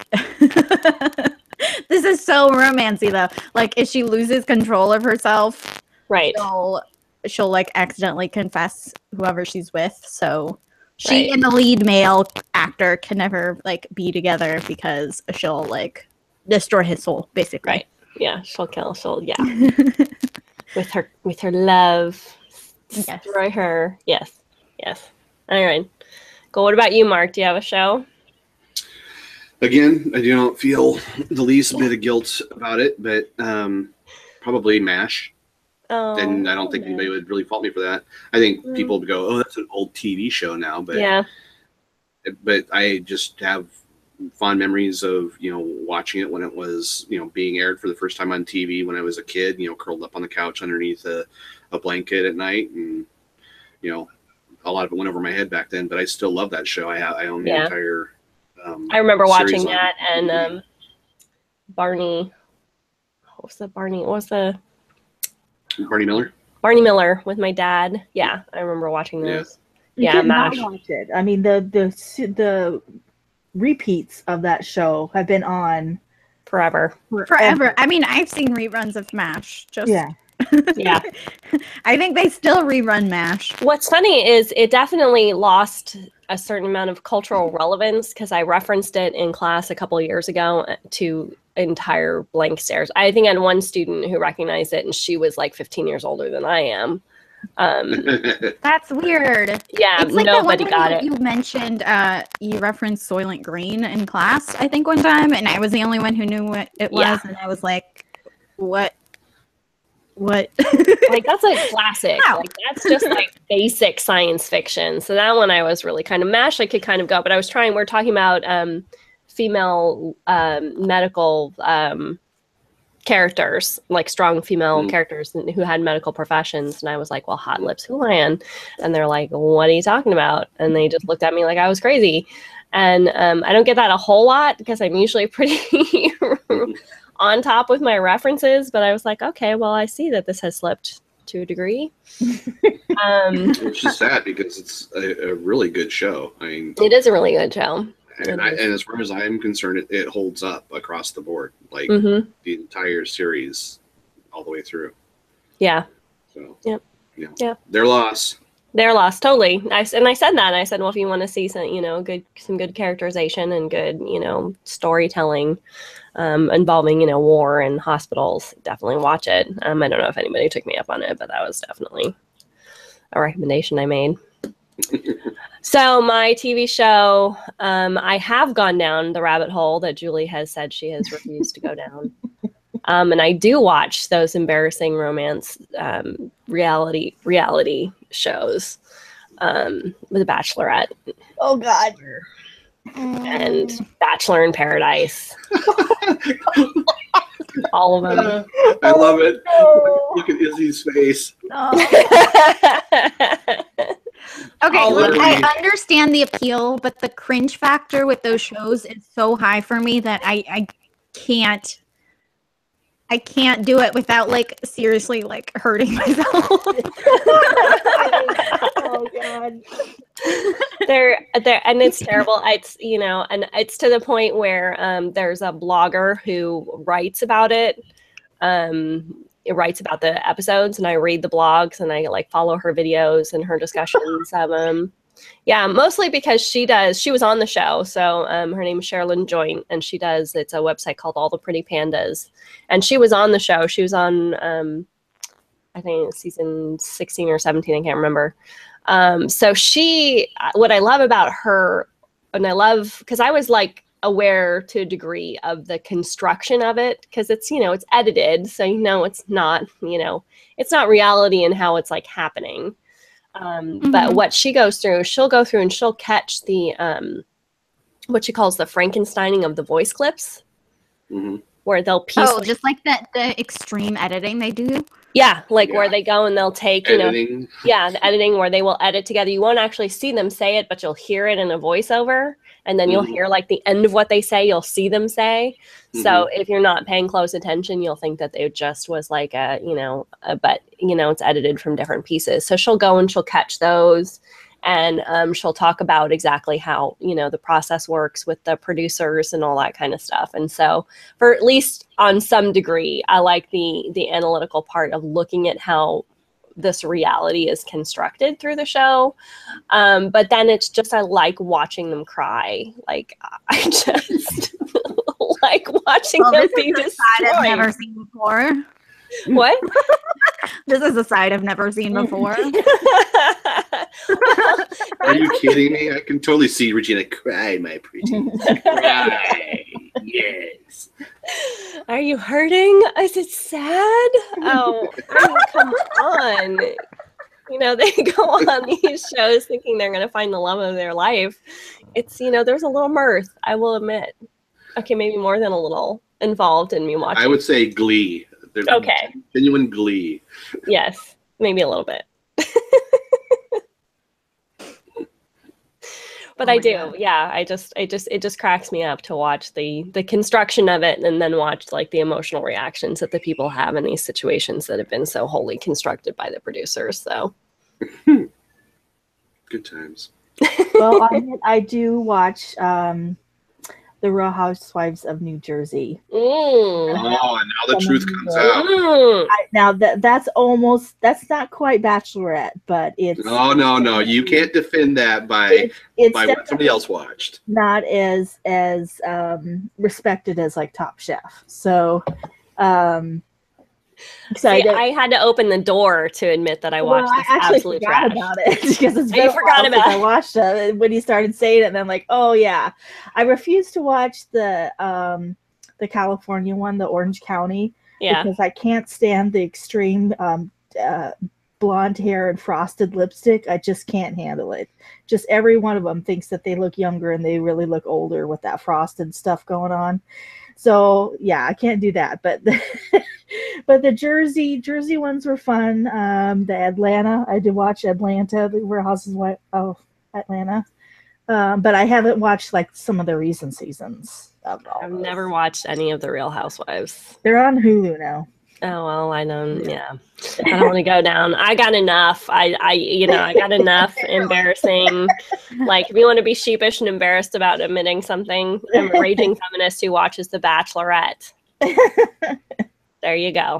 this is so romancy though. Like if she loses control of herself, Right. she'll like accidentally confess whoever she's with. So she Right. and the lead male actor can never like be together because she'll like destroy his soul, basically. Right. Yeah, she'll kill. Yeah. with her love. Yes. Destroy her. Yes. Yes. All right. Cool. What about you, Mark? Do you have a show? Again, I do not feel the least bit of guilt about it, but probably MASH. Oh. And I don't think anybody would really fault me for that. I think people would go, "Oh, that's an old TV show now," but yeah. But I just have fond memories of watching it when it was being aired for the first time on TV when I was a kid. Curled up on the couch underneath a blanket at night, and a lot of it went over my head back then. But I still love that show. I own the entire. I remember watching series that and Barney. was the Barney? What was the Barney Miller. Barney Miller with my dad? Yeah, I remember watching those. You Yeah, could not MASH. watch it. I mean, the repeats of that show have been on Forever. Forever. I mean, I've seen reruns of MASH. Just Yeah. Yeah. I think they still rerun MASH. What's funny is it definitely lost a certain amount of cultural relevance because I referenced it in class a couple of years ago to entire blank stares. I think I had one student who recognized it, and she was like 15 years older than I am. That's weird. Yeah, It's like nobody that got one it. time you mentioned, you referenced Soylent Green in class, I think one time, and I was the only one who knew what it was, Yeah. and I was like, what? What? Like, that's a classic. Wow. Like, that's just like basic science fiction. So that one I was really kind of MASH. I could kind of go, but we're talking about female medical characters, like strong female characters who had medical professions. And I was like, well, Hot Lips Houlihan. And they're like, what are you talking about? And they just looked at me like I was crazy. And I don't get that a whole lot because I'm usually pretty on top with my references. But I was like, okay, well, I see that this has slipped to a degree. Which is sad because it's a really good show. I mean, It is a really good show. and as far as I'm concerned, it holds up across the board, like Mm-hmm. the entire series, all the way through. Yeah. So, Yep. yeah, Yep. Their loss. They're lost totally. I said that. I said, well, if you want to see some, some good characterization and good, storytelling involving, war and hospitals, definitely watch it. I don't know if anybody took me up on it, but that was definitely a recommendation I made. So my TV show, I have gone down the rabbit hole that Julie has said she has refused to go down. And I do watch those embarrassing romance reality shows, The Bachelorette Oh God. and Bachelor in Paradise. All of them. I love it. No. Look at Izzy's face. Okay, Oh, look, I really? understand the appeal, but the cringe factor with those shows is so high for me that I can't do it without like seriously like hurting myself. Oh God. they're and it's terrible. It's and it's to the point where there's a blogger who writes about it. It writes about the episodes, and I read the blogs, and I like follow her videos and her discussions of them. Yeah, mostly because she was on the show. So her name is Sherilyn Joint, and it's a website called All the Pretty Pandas. And she was on the show. She was on, I think season 16 or 17, I can't remember. So what I love about her, and because I was like aware to a degree of the construction of it, because it's, it's edited. So, it's not, it's not reality in how it's like happening. But what she goes through, she'll go through and she'll catch the what she calls the Frankensteining of the voice clips, where they'll piece. Oh, just like the extreme editing they do. Yeah, like Yeah. where they go and they'll take, Editing. the editing where they will edit together. You won't actually see them say it, but you'll hear it in a voiceover, and then you'll hear like the end of what they say. You'll see them say. So if you're not paying close attention, you'll think that they just was like but it's edited from different pieces. So she'll go and she'll catch those, and she'll talk about exactly how the process works with the producers and all that kind of stuff. And so, for at least on some degree, I like the analytical part of looking at how this reality is constructed through the show. But then it's just I like watching them cry. Like I just like watching them be This is a side I've destroyed. never seen before. What? This is a side I've never seen before. Are you kidding me? I can totally see Regina cry, my pretty. Cry. Yes. Are you hurting? Is it sad? Oh, I mean, come on. They go on these shows thinking they're going to find the love of their life. It's, there's a little mirth, I will admit. Okay, maybe more than a little involved in me watching. I would say glee. There's Okay. Genuine glee. Yes, maybe a little bit. But Oh I my do, God. yeah. It just cracks me up to watch the construction of it, and then watch like the emotional reactions that the people have in these situations that have been so wholly constructed by the producers. So Good times. Well, I do watch the Real Housewives of New Jersey. Mm. Oh, and now the truth comes out. Mm. Now that's not quite Bachelorette, but it's No. You can't defend that by it's what definitely somebody else watched. not as respected as like Top Chef. So See, I had to open the door to admit that I watched I this actually absolute forgot trash. about it because it's Oh, been you a forgot while about since I it. watched it when he started saying it, and I'm like, oh yeah. I refuse to watch the California one, the Orange County, Yeah. because I can't stand the extreme blonde hair and frosted lipstick. I just can't handle it. Just every one of them thinks that they look younger and they really look older with that frosted stuff going on. So yeah, I can't do that. But but the Jersey ones were fun. The Atlanta, I did watch Atlanta, the Real Housewives of Atlanta. But I haven't watched like some of the recent seasons of all I've those. never watched any of the Real Housewives. They're on Hulu now. Oh well, I don't. Yeah, I don't want to go down. I got enough. I got enough embarrassing. Like, if you want to be sheepish and embarrassed about admitting something, I'm a raging feminist who watches The Bachelorette. There you go.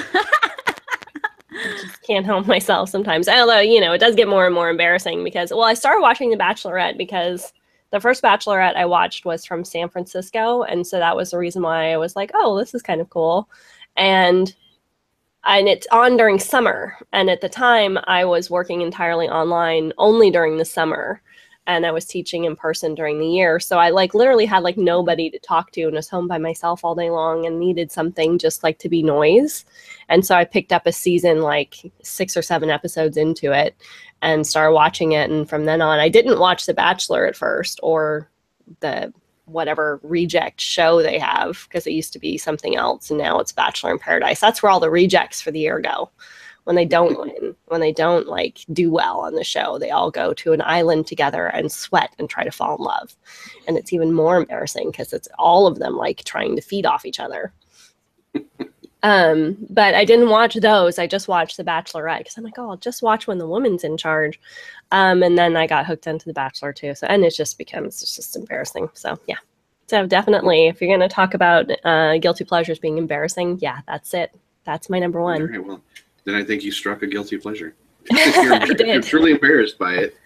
Just can't help myself sometimes. Although, it does get more and more embarrassing because, I started watching The Bachelorette because the first Bachelorette I watched was from San Francisco, and so that was the reason why I was like, oh, this is kind of cool. And it's on during summer. And at the time, I was working entirely online only during the summer. And I was teaching in person during the year. So I literally had nobody to talk to and was home by myself all day long and needed something just to be noise. And so I picked up a season 6 or 7 episodes into it and started watching it. And from then on, I didn't watch The Bachelor at first or the whatever reject show they have, because it used to be something else and now it's Bachelor in Paradise. That's where all the rejects for the year go. When they don't win, when they don't do well on the show, they all go to an island together and sweat and try to fall in love. And it's even more embarrassing because it's all of them trying to feed off each other. But I didn't watch those. I just watched The Bachelorette because I'm like, oh, I'll just watch when the woman's in charge. And then I got hooked into The Bachelor too. So, and it's just embarrassing. So yeah. So definitely, if you're going to talk about guilty pleasures being embarrassing, yeah, that's it. That's my number one. All right, well, then I think you struck a guilty pleasure. I did. You're truly embarrassed by it.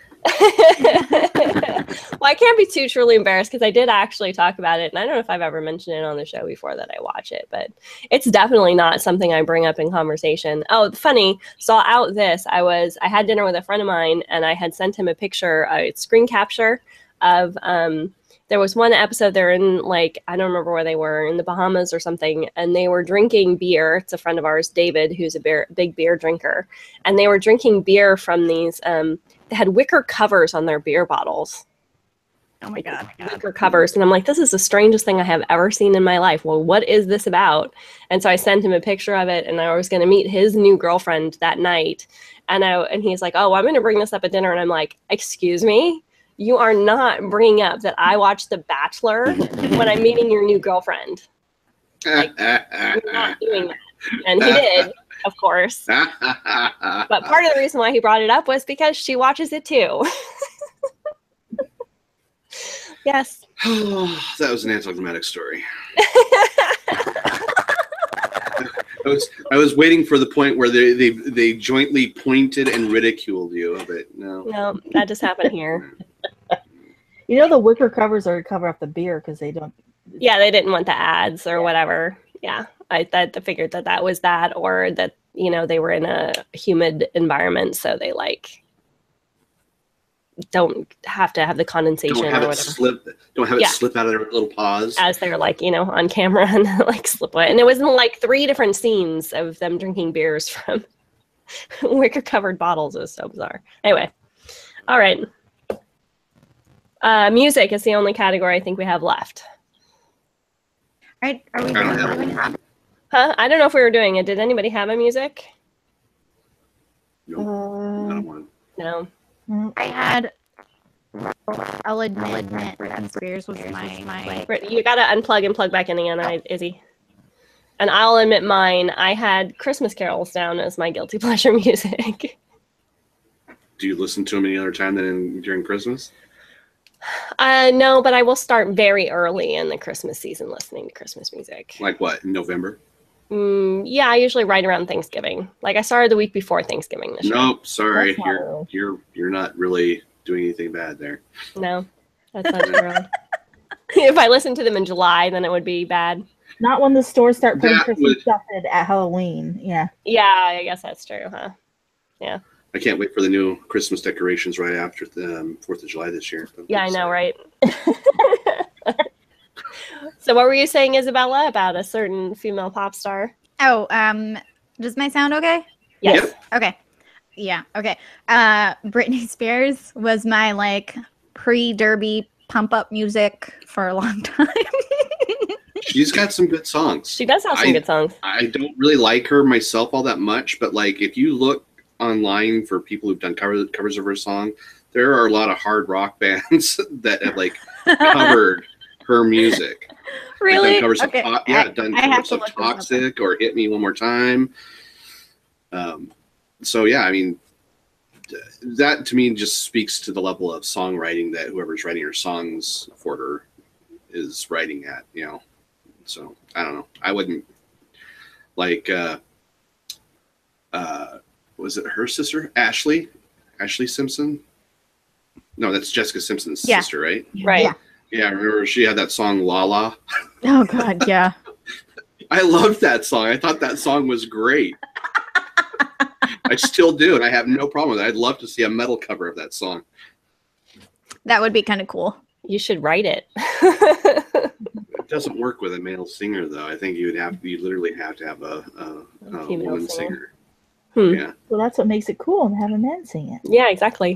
Well, I can't be too truly embarrassed because I did actually talk about it, and I don't know if I've ever mentioned it on the show before that I watch it, but it's definitely not something I bring up in conversation. Oh, funny. So out this, I had dinner with a friend of mine, and I had sent him a picture, a screen capture of there was one episode they're in, I don't remember where they were, in the Bahamas or something, and they were drinking beer. It's a friend of ours, David, who's a big beer drinker, and they were drinking beer from these they had wicker covers on their beer bottles. Oh my God. Wicker covers. And I'm like, this is the strangest thing I have ever seen in my life. Well, what is this about? And so I sent him a picture of it, and I was going to meet his new girlfriend that night. And he's like, oh, I'm going to bring this up at dinner. And I'm like, excuse me? You are not bringing up that I watched The Bachelor when I'm meeting your new girlfriend. You're not doing that. And he did, of course. But part of the reason why he brought it up was because she watches it too. Yes. That was an anticlimactic story. I was waiting for the point where they jointly pointed and ridiculed you, but no. No, that just happened here. The wicker covers are to cover up the beer because they don't. Yeah, they didn't want the ads or whatever. Yeah, I figured that was that, or that they were in a humid environment, so they don't have to have the condensation Don't have or it whatever. slip. Don't have it slip out of their little paws as they're on camera and slip away. And it was in 3 different scenes of them drinking beers from wicker covered bottles. It was so bizarre. Anyway, all right. Music is the only category I think we have left. Right? Are we I don't doing have Huh? I don't know if we were doing it. Did anybody have a music? Nope, not one. No. I had I'll admit Britney Spears was my Britt, you gotta unplug and plug back in again, Izzy. And I'll admit mine. I had Christmas carols down as my guilty pleasure music. Do you listen to them any other time than during Christmas? No, but I will start very early in the Christmas season listening to Christmas music. Like what, in November? Yeah, I usually right around Thanksgiving. Like I started the week before Thanksgiving this year. Nope, sorry. That's not You're not really doing anything bad there. No, that's not true. If I listened to them in July, then it would be bad. Not when the stores start putting That Christmas would- stuff in at Halloween. Yeah. Yeah, I guess that's true, huh? I can't wait for the new Christmas decorations right after the 4th of July this year. Yeah, I know, right? So what were you saying, Isabella, about a certain female pop star? Oh, does my sound okay? Yes. Yep. Okay. Yeah, okay. Britney Spears was my like pre-derby pump up music for a long time. She's got some good songs. She does have some good songs. I don't really like her myself all that much, but like if you look online for people who've done covers of her song, there are a lot of hard rock bands that have like covered her music. Really? Like, done covers Okay. done I have covers to of look this up. Toxic or Hit Me One More Time. So yeah, I mean, that to me just speaks to the level of songwriting that whoever's writing her songs for her is writing at, you know. So I don't know. I wouldn't like was it her sister? Ashley Simpson? No, that's Jessica Simpson's Yeah. sister, right? Right. Yeah. Yeah, I remember she had that song La La. Oh god, yeah. I loved that song. I thought that song was great. I still do, and I have no problem with it. I'd love to see a metal cover of that song. That would be kind of cool. You should write it. It doesn't work with a male singer, though. I think you literally have to have a female woman singer. singer. Hmm. Yeah, Well, that's what makes it cool and have a man sing it. Yeah, exactly.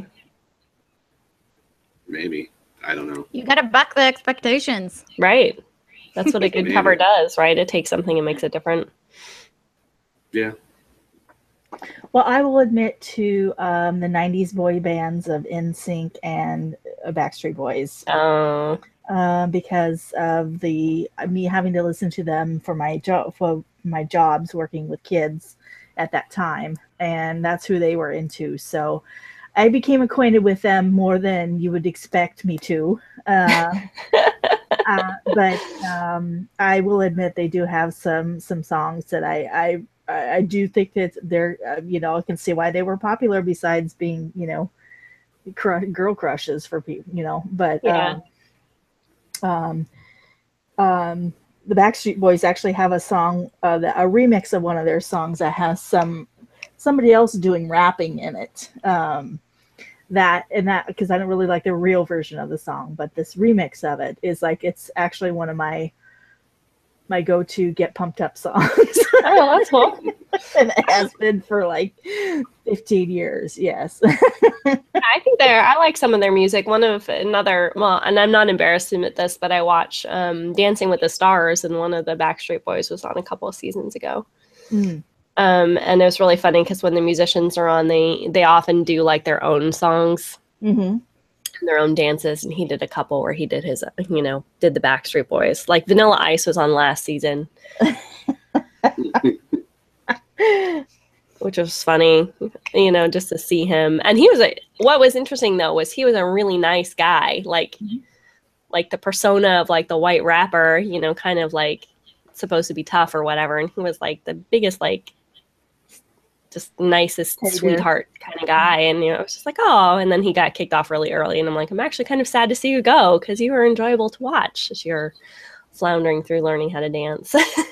maybe. I don't know. You gotta buck the expectations. Right. That's what a good Maybe. cover does, right? It takes something and makes it different. Yeah. Well, I will admit to the 90s boy bands of NSYNC and Backstreet Boys Oh, because of me having to listen to them for my jobs working with kids at that time, and that's who they were into. So I became acquainted with them more than you would expect me to. But I will admit they do have some songs that I do think that they're, I can see why they were popular besides being, girl crushes for people, but Yeah. the Backstreet Boys actually have a song, a remix of one of their songs that has somebody else doing rapping in it. Because I don't really like the real version of the song, but this remix of it is like, it's actually one of my go-to get pumped up songs. Oh, that's cool. And it has been for like 15 years. Yes. I think I like some of their music. Well, and I'm not embarrassed to admit this, but I watch Dancing with the Stars, and one of the Backstreet Boys was on a couple of seasons ago. Mm. And it was really funny because when the musicians are on, they often do like their own songs, Mm-hmm. their own dances, and he did a couple where he did his, did the Backstreet Boys. Like Vanilla Ice was on last season, which was funny, just to see him. And what was interesting though was he was a really nice guy, like the persona of like the white rapper, kind of like supposed to be tough or whatever, and he was like the biggest like just nicest Teddy bear. sweetheart kind of guy, and it was just like, oh. And then he got kicked off really early, and I'm like, I'm actually kind of sad to see you go because you were enjoyable to watch as you're floundering through learning how to dance.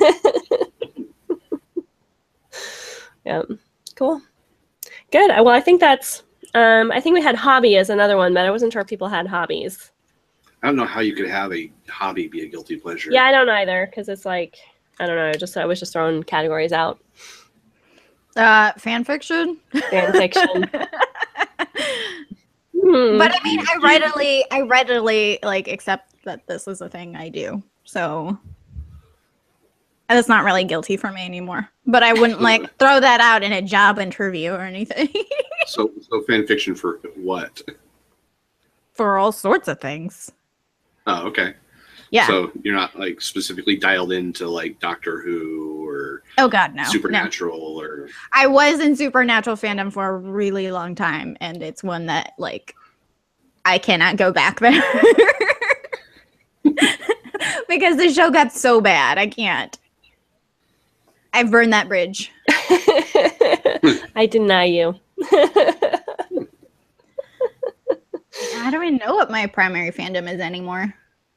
Yeah, cool, good. Well, I think that's I think we had hobby as another one, but I wasn't sure if people had hobbies. I don't know how you could have a hobby be a guilty pleasure. Yeah, I don't either, because it's like, I don't know, I was just throwing categories out. Fan fiction. Fan fiction. But I mean, I readily like accept that this is a thing I do. So that's not really guilty for me anymore. But I wouldn't like throw that out in a job interview or anything. So fan fiction for what? for all sorts of things. Oh, okay. Yeah. So you're not like specifically dialed into like Doctor Who or Oh God, no. Supernatural or. I was in Supernatural fandom for a really long time, and it's one that like I cannot go back there because the show got so bad. I can't. I've burned that bridge. I deny you. I don't even know what my primary fandom is anymore.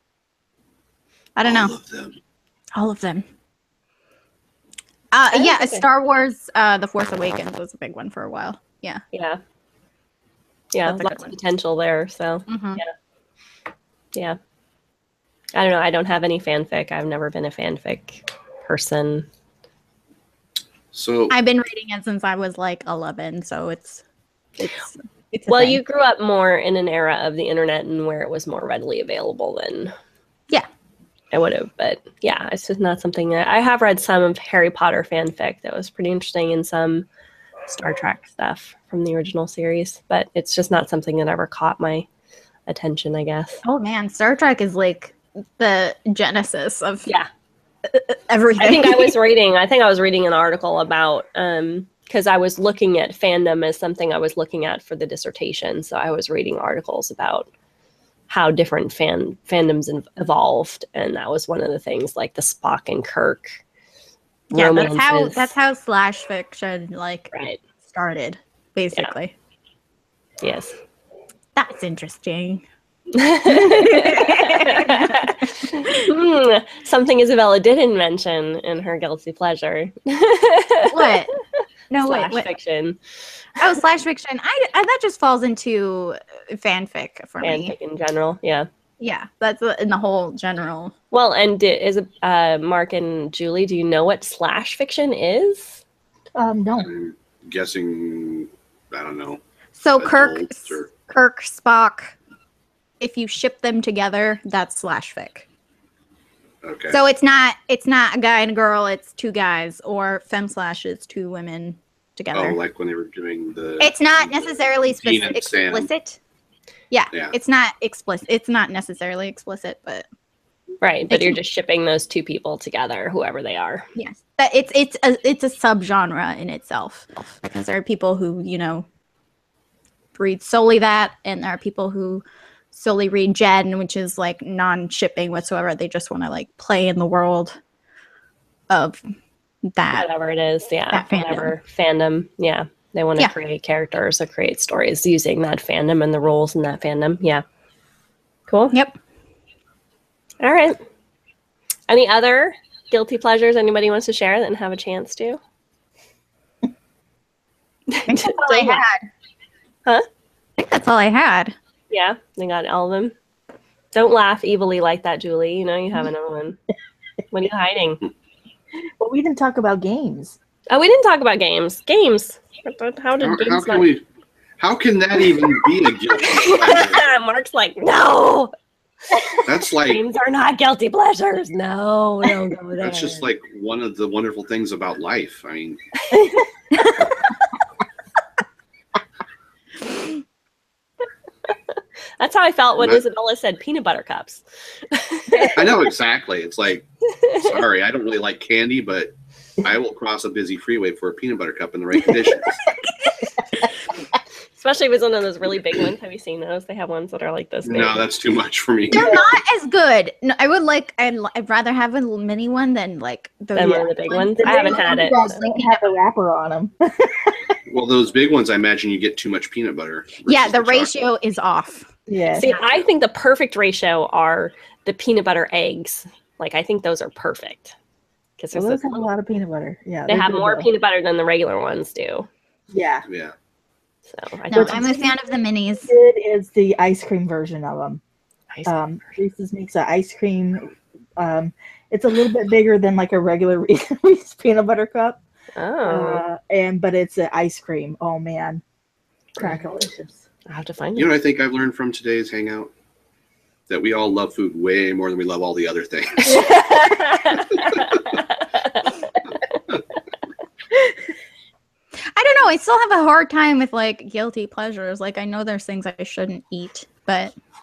I don't know. All of them. All of them. Oh, Yeah, okay. Star Wars, The Force Awakens was a big one for a while. Yeah. Yeah. Yeah, That's a lots good of one. potential there. So, Mhm. yeah. I don't know. I don't have any fanfic. I've never been a fanfic person. So I've been reading it since I was like 11, so it's a Well, thing. you grew up more in an era of the internet and where it was more readily available than Yeah. I would have. But yeah, it's just not something that I have read some of Harry Potter fanfic that was pretty interesting and some Star Trek stuff from the original series, but it's just not something that ever caught my attention, I guess. Oh man, Star Trek is like the genesis of Yeah. everything. I think I was reading an article about because I was looking at fandom as something I was looking at for the dissertation. So I was reading articles about how different fandoms evolved, and that was one of the things, like the Spock and Kirk. Yeah, romances. that's how slash fiction like Right. started, basically. Yes. That's interesting. Something Isabella didn't mention in her guilty pleasure. What? No, Slash wait. fiction. Oh, slash fiction. I that just falls into fanfic for me. Fanfic in general, yeah. Yeah, that's in the whole general. Well, and is Mark and Julie, do you know what slash fiction is? No. I'm guessing, I don't know. So Kirk, adults or- Spock, if you ship them together, that's slash fic. Okay. So it's not a guy and a girl, it's two guys, or fem slash is two women together. Oh, like when they were doing the. It's not necessarily Dean and Sam. explicit. Yeah, Yeah. it's not explicit. It's not necessarily explicit, but Right, but It's- you're just shipping those two people together, whoever they are. yes, that it's a subgenre in itself, because there are people who read solely that, and there are people who solely read Gen, which is like non-shipping whatsoever. They just want to like play in the world of that. Whatever it is, yeah. that fandom. Whatever fandom, yeah. They want to Yeah. create characters or create stories using that fandom and the rules in that fandom. Yeah. Cool. Yep. All right. Any other guilty pleasures anybody wants to share and have a chance to? That's all I had. Huh? I think that's all I had. Yeah, they got all of them. Don't laugh evilly like that, Julie. You know you have another one. What are you hiding? But we didn't talk about games. Oh, we didn't talk about games. Games. How did How games can we? How can that even be a guilty pleasure? Mark's like, no, That's like games are not guilty pleasures. No, don't go there. that's just like one of the wonderful things about life. I mean, That's how I felt when That- Isabella said peanut butter cups. I know exactly. It's like, sorry, I don't really like candy, but I will cross a busy freeway for a peanut butter cup in the right conditions. Especially if it's one of those really big ones. Have you seen those? They have ones that are like this big. No, that's too much for me. They're not as good. No, I'd rather have a mini one than like the Than one of the big ones. I haven't had it. Yes, they have a wrapper on them. Well, those big ones, I imagine you get too much peanut butter. Yeah, versus the chocolate. ratio is off. Yeah. See, I think the perfect ratio are the peanut butter eggs. Like, I think those are perfect. Because Well, those have a lot of peanut butter. Yeah. they they're have good more though. peanut butter than the regular ones do. Yeah. Yeah. So I No, think I'm a fan of the minis. It is the ice cream version of them. ice Reese's makes an ice cream. It's a little bit bigger than like a regular Reese's peanut butter cup. Oh, But it's an ice cream. Oh man, crackalicious. I have to find You it. know what I think I've learned from today's hangout? That we all love food way more than we love all the other things. I don't know. I still have a hard time with like guilty pleasures. Like I know there's things I shouldn't eat, but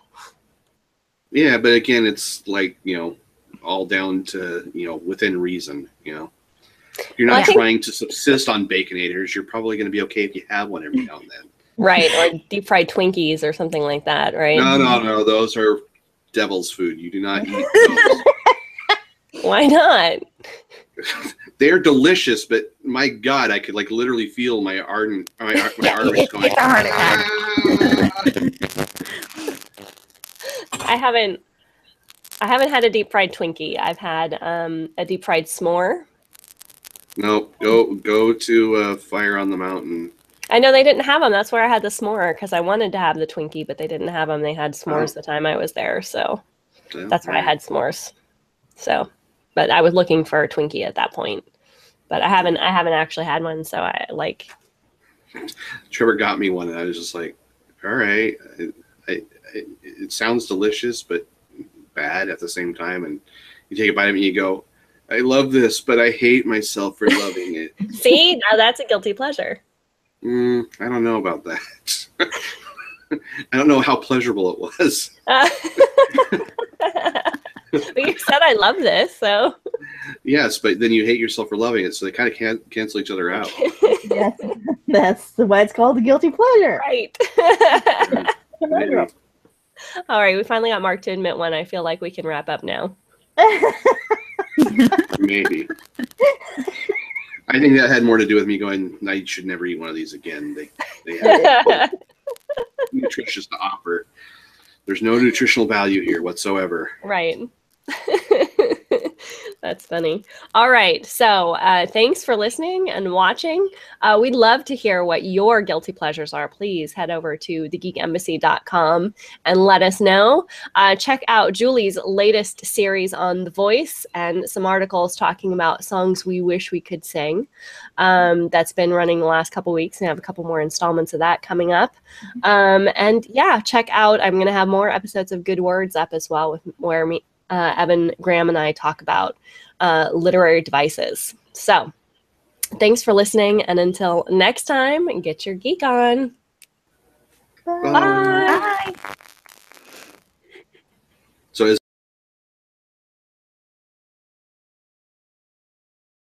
Yeah, but again, it's like, all down to, within reason, You're Well, I not think- trying to subsist on Baconators. You're probably going to be okay if you have one every now and then. Right, or deep fried Twinkies or something like that, right? No. Those are devil's food. You do not eat those. Why not? They're delicious, but my God, I could like literally feel my arteries going. I haven't had a deep fried Twinkie. I've had a deep fried s'more. No, go to Fire on the Mountain. I know they didn't have them. That's where I had the s'more because I wanted to have the Twinkie, but they didn't have them. They had s'mores the time I was there, so that's why I had s'mores. So, but I was looking for a Twinkie at that point, but I haven't actually had one. So I like. Trevor got me one, and I was just like, all right, it sounds delicious, but bad at the same time. And you take a bite of it and you go, I love this, but I hate myself for loving it. See, now that's a guilty pleasure. I don't know about that. I don't know how pleasurable it was. But you said I love this, so. Yes, but then you hate yourself for loving it, so they kind of can't cancel each other out. Yes, that's why it's called a guilty pleasure. Right. Maybe. All right, we finally got Mark to admit one. I feel like we can wrap up now. Maybe. I think that had more to do with me going, I should never eat one of these again. They have nutritious to offer. There's no nutritional value here whatsoever. Right. That's funny. All right. So thanks for listening and watching. We'd love to hear what your guilty pleasures are. Please head over to thegeekembassy.com and let us know. Check out Julie's latest series on The Voice and some articles talking about songs we wish we could sing. That's been running the last couple weeks, and I have a couple more installments of that coming up. And yeah, check out, I'm going to have more episodes of Good Words up as well, with where Evan, Graham, and I talk about literary devices. So thanks for listening, and until next time, get your geek on. Bye. Bye. Bye.